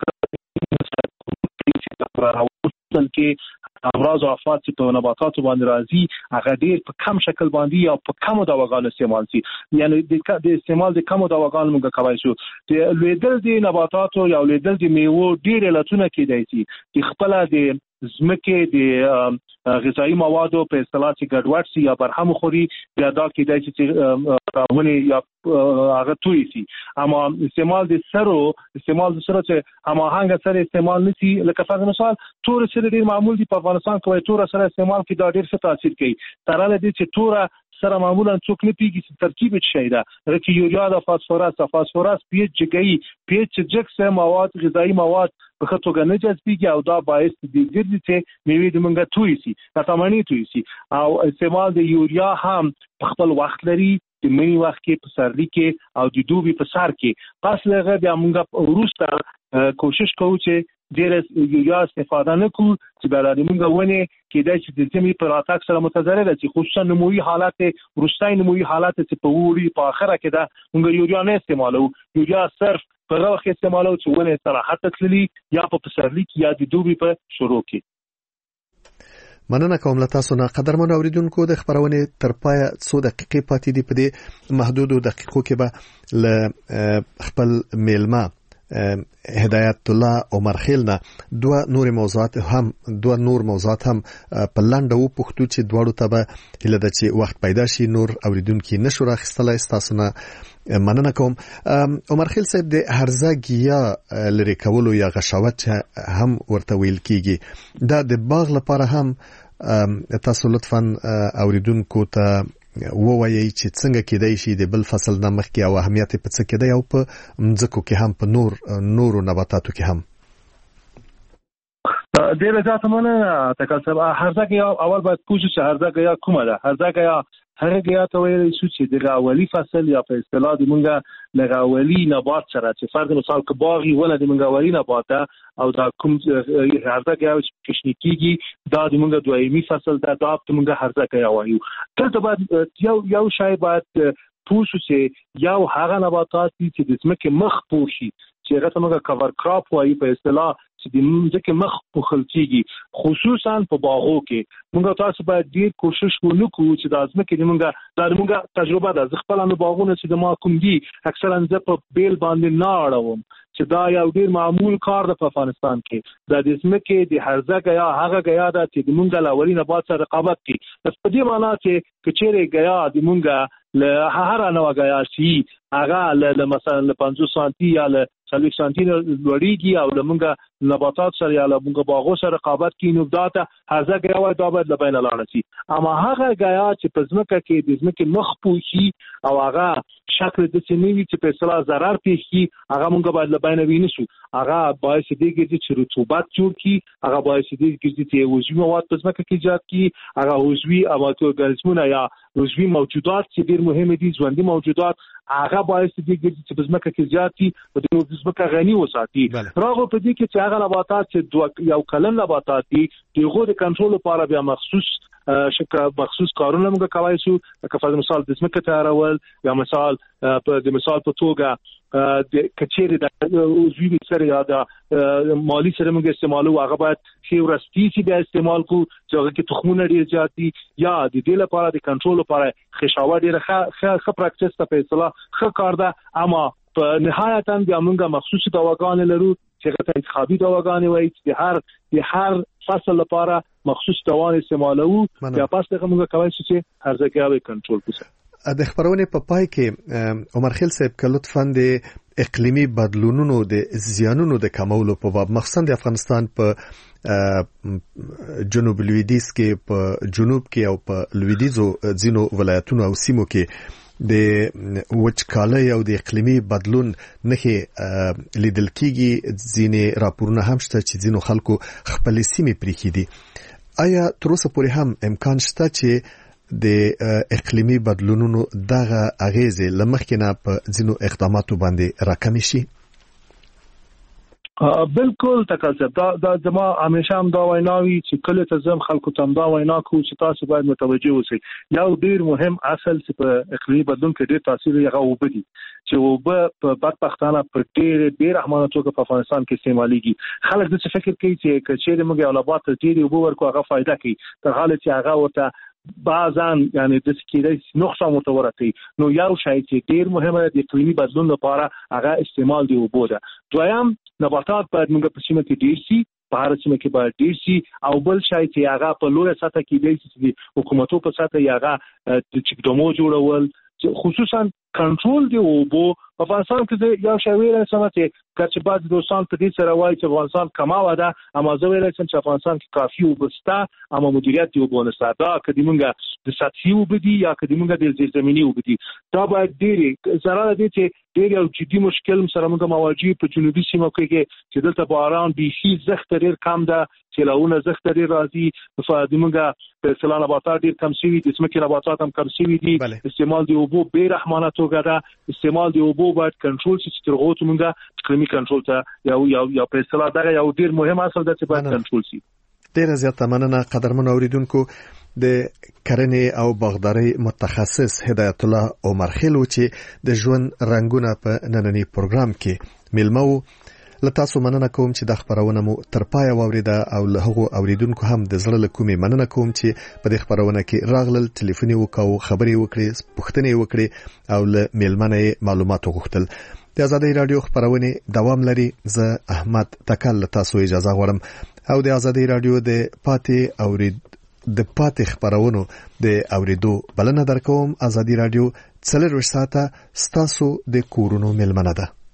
S3: کې امراض او آفات چې په نباتاتو باندې راځي هغه ډیر په کم شکل باندې او په کم دواګانو استعمال شي یعنی د استعمال د کم دواګانو موږ کوي شو د لیدل د نباتاتو یا لیدل د میوه ډیر لټونه کېدای شي چې خپل د زمکه د غذایی موادو په اصطلاح چې ګډوډ سي یا برهم خوري یا دا کېدای چې ونه یا هغه توي سي. اما استعمال د سرو چې هماهنګ سره استعمال نشي، لکه فرض مثال تور سره ډیر معمول دي په افغانستان کې، تور سره استعمال کې دا ډیر څه تاثیر کوي. تر له دې چې تور سره معمولا څوک نه پیږي چې ترکیب شي دا رکی یوریا د فاسفورس پی ایچ جګي پی ایچ جکس مواد غذایی مواد په خطوګه نه جذبيږي او دا باعث دي چې میوه د منګه توي سي تمامي توي سي. او استعمال د یوریا هم په خپل وخت لري، د منی وخت کې په سرلی کې او د دوبي په سر کې. پس لغه بیا موږ وروسته کوشش کوو چې ډېر یوریا استفاده نه کوو چې بلاره موږ ونه کېدای چې د زمي پر اتاک سره متضرر شي، خصوصا نموي حالات روستای نموي حالات چې په ووري په اخره کې دا موږ یوریا نه استعمالو، یوریا صرف په راخ استعمالو چې ونه صراحت تللی یا په پسرلی کې یا د دوبي په شروع کې.
S1: مننه کوم له تاسو نه قدرمن اوریدونکو. د خبرونه تر پای څو دقیقې پاتې دي، په دې محدودو دقیقو کې به ل خپل میلمه هدایت الله عمر خیل نه دوه نور موضوعات هم په لاندې و پښتو چې دواړو ته به هله د چې وخت پیدا شي نور اوریدونکو نشو راخستلای. تاسو نه مننه کوم. عمر خیل صاحب د هرزګیا لری کولو یا غشاوت هم ورته ویل کیږي، دا د باغ لپاره هم تاسو لطفاً اوریدونکو ته ووایي چې څنګه کېدای شي د بل فصل نه مخکې او اهمیت په څه کې دی او په مځکو کې هم په نورو نباتاتو کې هم.
S3: ډېر زیات مننه تکاسب. هرزګیا اول باید پوښتنه چې هرزګیا کومه ده؟ هرزګیا هرګیا ته ویل شو چې د غاولي فصل یا په اصطلاح د مونږه لغاولي نبات سره چې فرض مثال کې باغی ولا د مونږه نبات او دا کوم هرزګیا چې کشنیکيږي دا د مونږه دویمي فصل ده، دا د مونږه هرزګیا وایو. ته بعد یو شای باید پوښتنه چې یو هغه نباتات چې د ځمکې مخ پوشي چې هغه ته مونږه کور کراپ وایي په اصطلاح چې د ځمکې مخ پوښل کیږي، خصوصا په باغو کې. موږ تاسو باید ډیر کوشش وکړو چې د ځمکې د موږ تجربه ده. زه خپل نو باغونه چې د ما کوم دي اکثرا زه په بیل باندې نه اړوم چې دا یو ډیر معمول کار ده په افغانستان کې. د ځمکې د هرزګیا هغه غیا ده چې د موږ لاوري نبات سره رقابت کوي. پس په دې معنی چې کچېره غیا د موږ له هر نوع غیا شي هغه له مثلا 50 سانتي یا له 40 سانتي لوړیږي او د موږ نباتات سره یا له موږ باغو سره رقابت کوي، نو دا ته هرزګیا وایي دا باید لبین لاړ شي. اما هغه غیا چې په ځمکه کې د ځمکې مخ پوشي او هغه شکل د سنوي چې په اصطلاح ضرر پیښي هغه موږ باید لبین وینسو. هغه باعث دیږي چې رطوبت جوړ کی، هغه باعث دیږي چې عضوي مواد په ځمکه کې ایجاد کی، هغه عضوي ارګانیزمونه یا عضوي موجودات چې ډیر مهم دي ژوندۍ موجودات هغه باعث دیږي چې په ځمکه کې زیات دي او د ځمکه غني وساتي. راغو په دې کې چې هغه نباتات چې یو کلن نباتات دي دغه د کنټرول لپاره بیا مخصوص کارونه موږ کوي شو، لکه فرض مثال د ځمکې تیارول یا مثال په توګه د کچېره د عضوي سره یا د مالی سره موږ استعمالو هغه باید چې ورستي چې بیا استعمال کو چې هغه کې تخمونه ډیر زیات دي یا د دې لپاره د کنټرول لپاره خشاوه ډیره ښه پراکټیس ته په اصطلاح ښه کار ده. اما په نهایتا بیا موږ مخصوص دواګانې لرو چې هغه انتخابي دواګانې وایي چې د هر فصل لپاره مخصوص دوا استعمالو یا پس دغه موږ کوي چې هرزګیا کنټرول کړو.
S1: د خبرونه په پای کې عمر خیل صاحب که لطفاً د اقلیمی بدلونونو د زیانونو د کمولو په باب مخصوصا د افغانستان په جنوب لویدیځ کې په جنوب کې او په لویدیځو ځینو ولایتونو او سیمو کې د وچکالۍ او د اقلیمی بدلون نښې لیدل کېږي. ځینې راپورونه هم شته چې ځینو خلکو خپلې سیمې پرېښې دي. آیا تر اوسه پورې هم امکان شته چې د اقلیمی بدلونونو دغه اغیزې لمخکې نه په ځینو اقداماتو باندې راکمې شي؟
S3: بالکل تکاسب. دا زما همیشه هم دا ویناوي چې کله ته زم خلکو ته دا وینا کو چې تاسو باید متوجه اوسئ. یو ډیر مهم اصل چې په اقلیمي بدلون کې ډیر تاثیر یې غو بدی چې وب په بدبختانه پر ډیر احمانه توګه په افغانستان کې استعماليږي. خلک د څه فکر کوي چې کچېره موږ اولابات ډیر وب ورکو هغه فائدہ کوي، تر حاله چې هغه ورته بعضاً یعنی د سکیدې نقصان متورتي. نو یو شای چې ډیر مهمه د اقلیمي بدلون لپاره هغه استعمال دی وبوده. دویم نباتات باید موږ په سیمه کې ډیر شي په هر سیمه کې باید ډیر شي او بل شای چې هغه په لوړه سطح کې دی چې حکومتو په سطح یې هغه د چکدمو جوړول خصوصا کنټرول دی او په افغانستان کې یو شی ویل سم چې چې بعد دوستان په دې سره وایي چې افغانستان کماوه ده اما زه ویل چې افغانستان کې کافي وبستا اما مدیریت دی وبونستا دا کدیمونګه د سطحي وبدي یا کدیمونګه د زمینی وبدي دا باید ډیری زراله دي چې ډیر یو جدي مشکل سره موږ مواجه په جنوبي سیمو کې چې دلته باران بيخي زخت ډیر کم ده چې لاونه زخت ډیر راځي فدیمونګه په سلانه نباتات ډیر کم شوي دي اسمه کې نباتات هم کم شوي دي استعمال دی وبو به رحمانه توګه ده استعمال دی وبو باید کنټرول شي چې ترغوت موږ اقلیمي کنټرول ته یا په اصطلاح دا یو ډیر مهم اصل ده چې باید کنټرول شي.
S1: ډیر زیات مننه قدرمن اوریدونکو د کرنې او باغداري متخصص هدایت الله عمر خیلو چې د ژوند رنگونه په نننی پروګرام کې ملمو لتاسو مننه کوم چې د خبرونه مو تر پای واوریده او له هغو اوریدونکو هم د زړه له کومې مننه کوم چې په دې خبرونه کې راغلل ټلیفوني وکاو خبري وکړي پوښتنې وکړي او له ملمنه معلومات وغوښتل. د آزادۍ رادیو خبرونه دوام لري. زه احمد تکل تاسو اجازه غواړم او د آزادۍ رادیو د پاتې خبرونو د اوریدو بلنه درکوم. آزادۍ رادیو 4 ساعته ستاسو د کورونو ملمنه ده.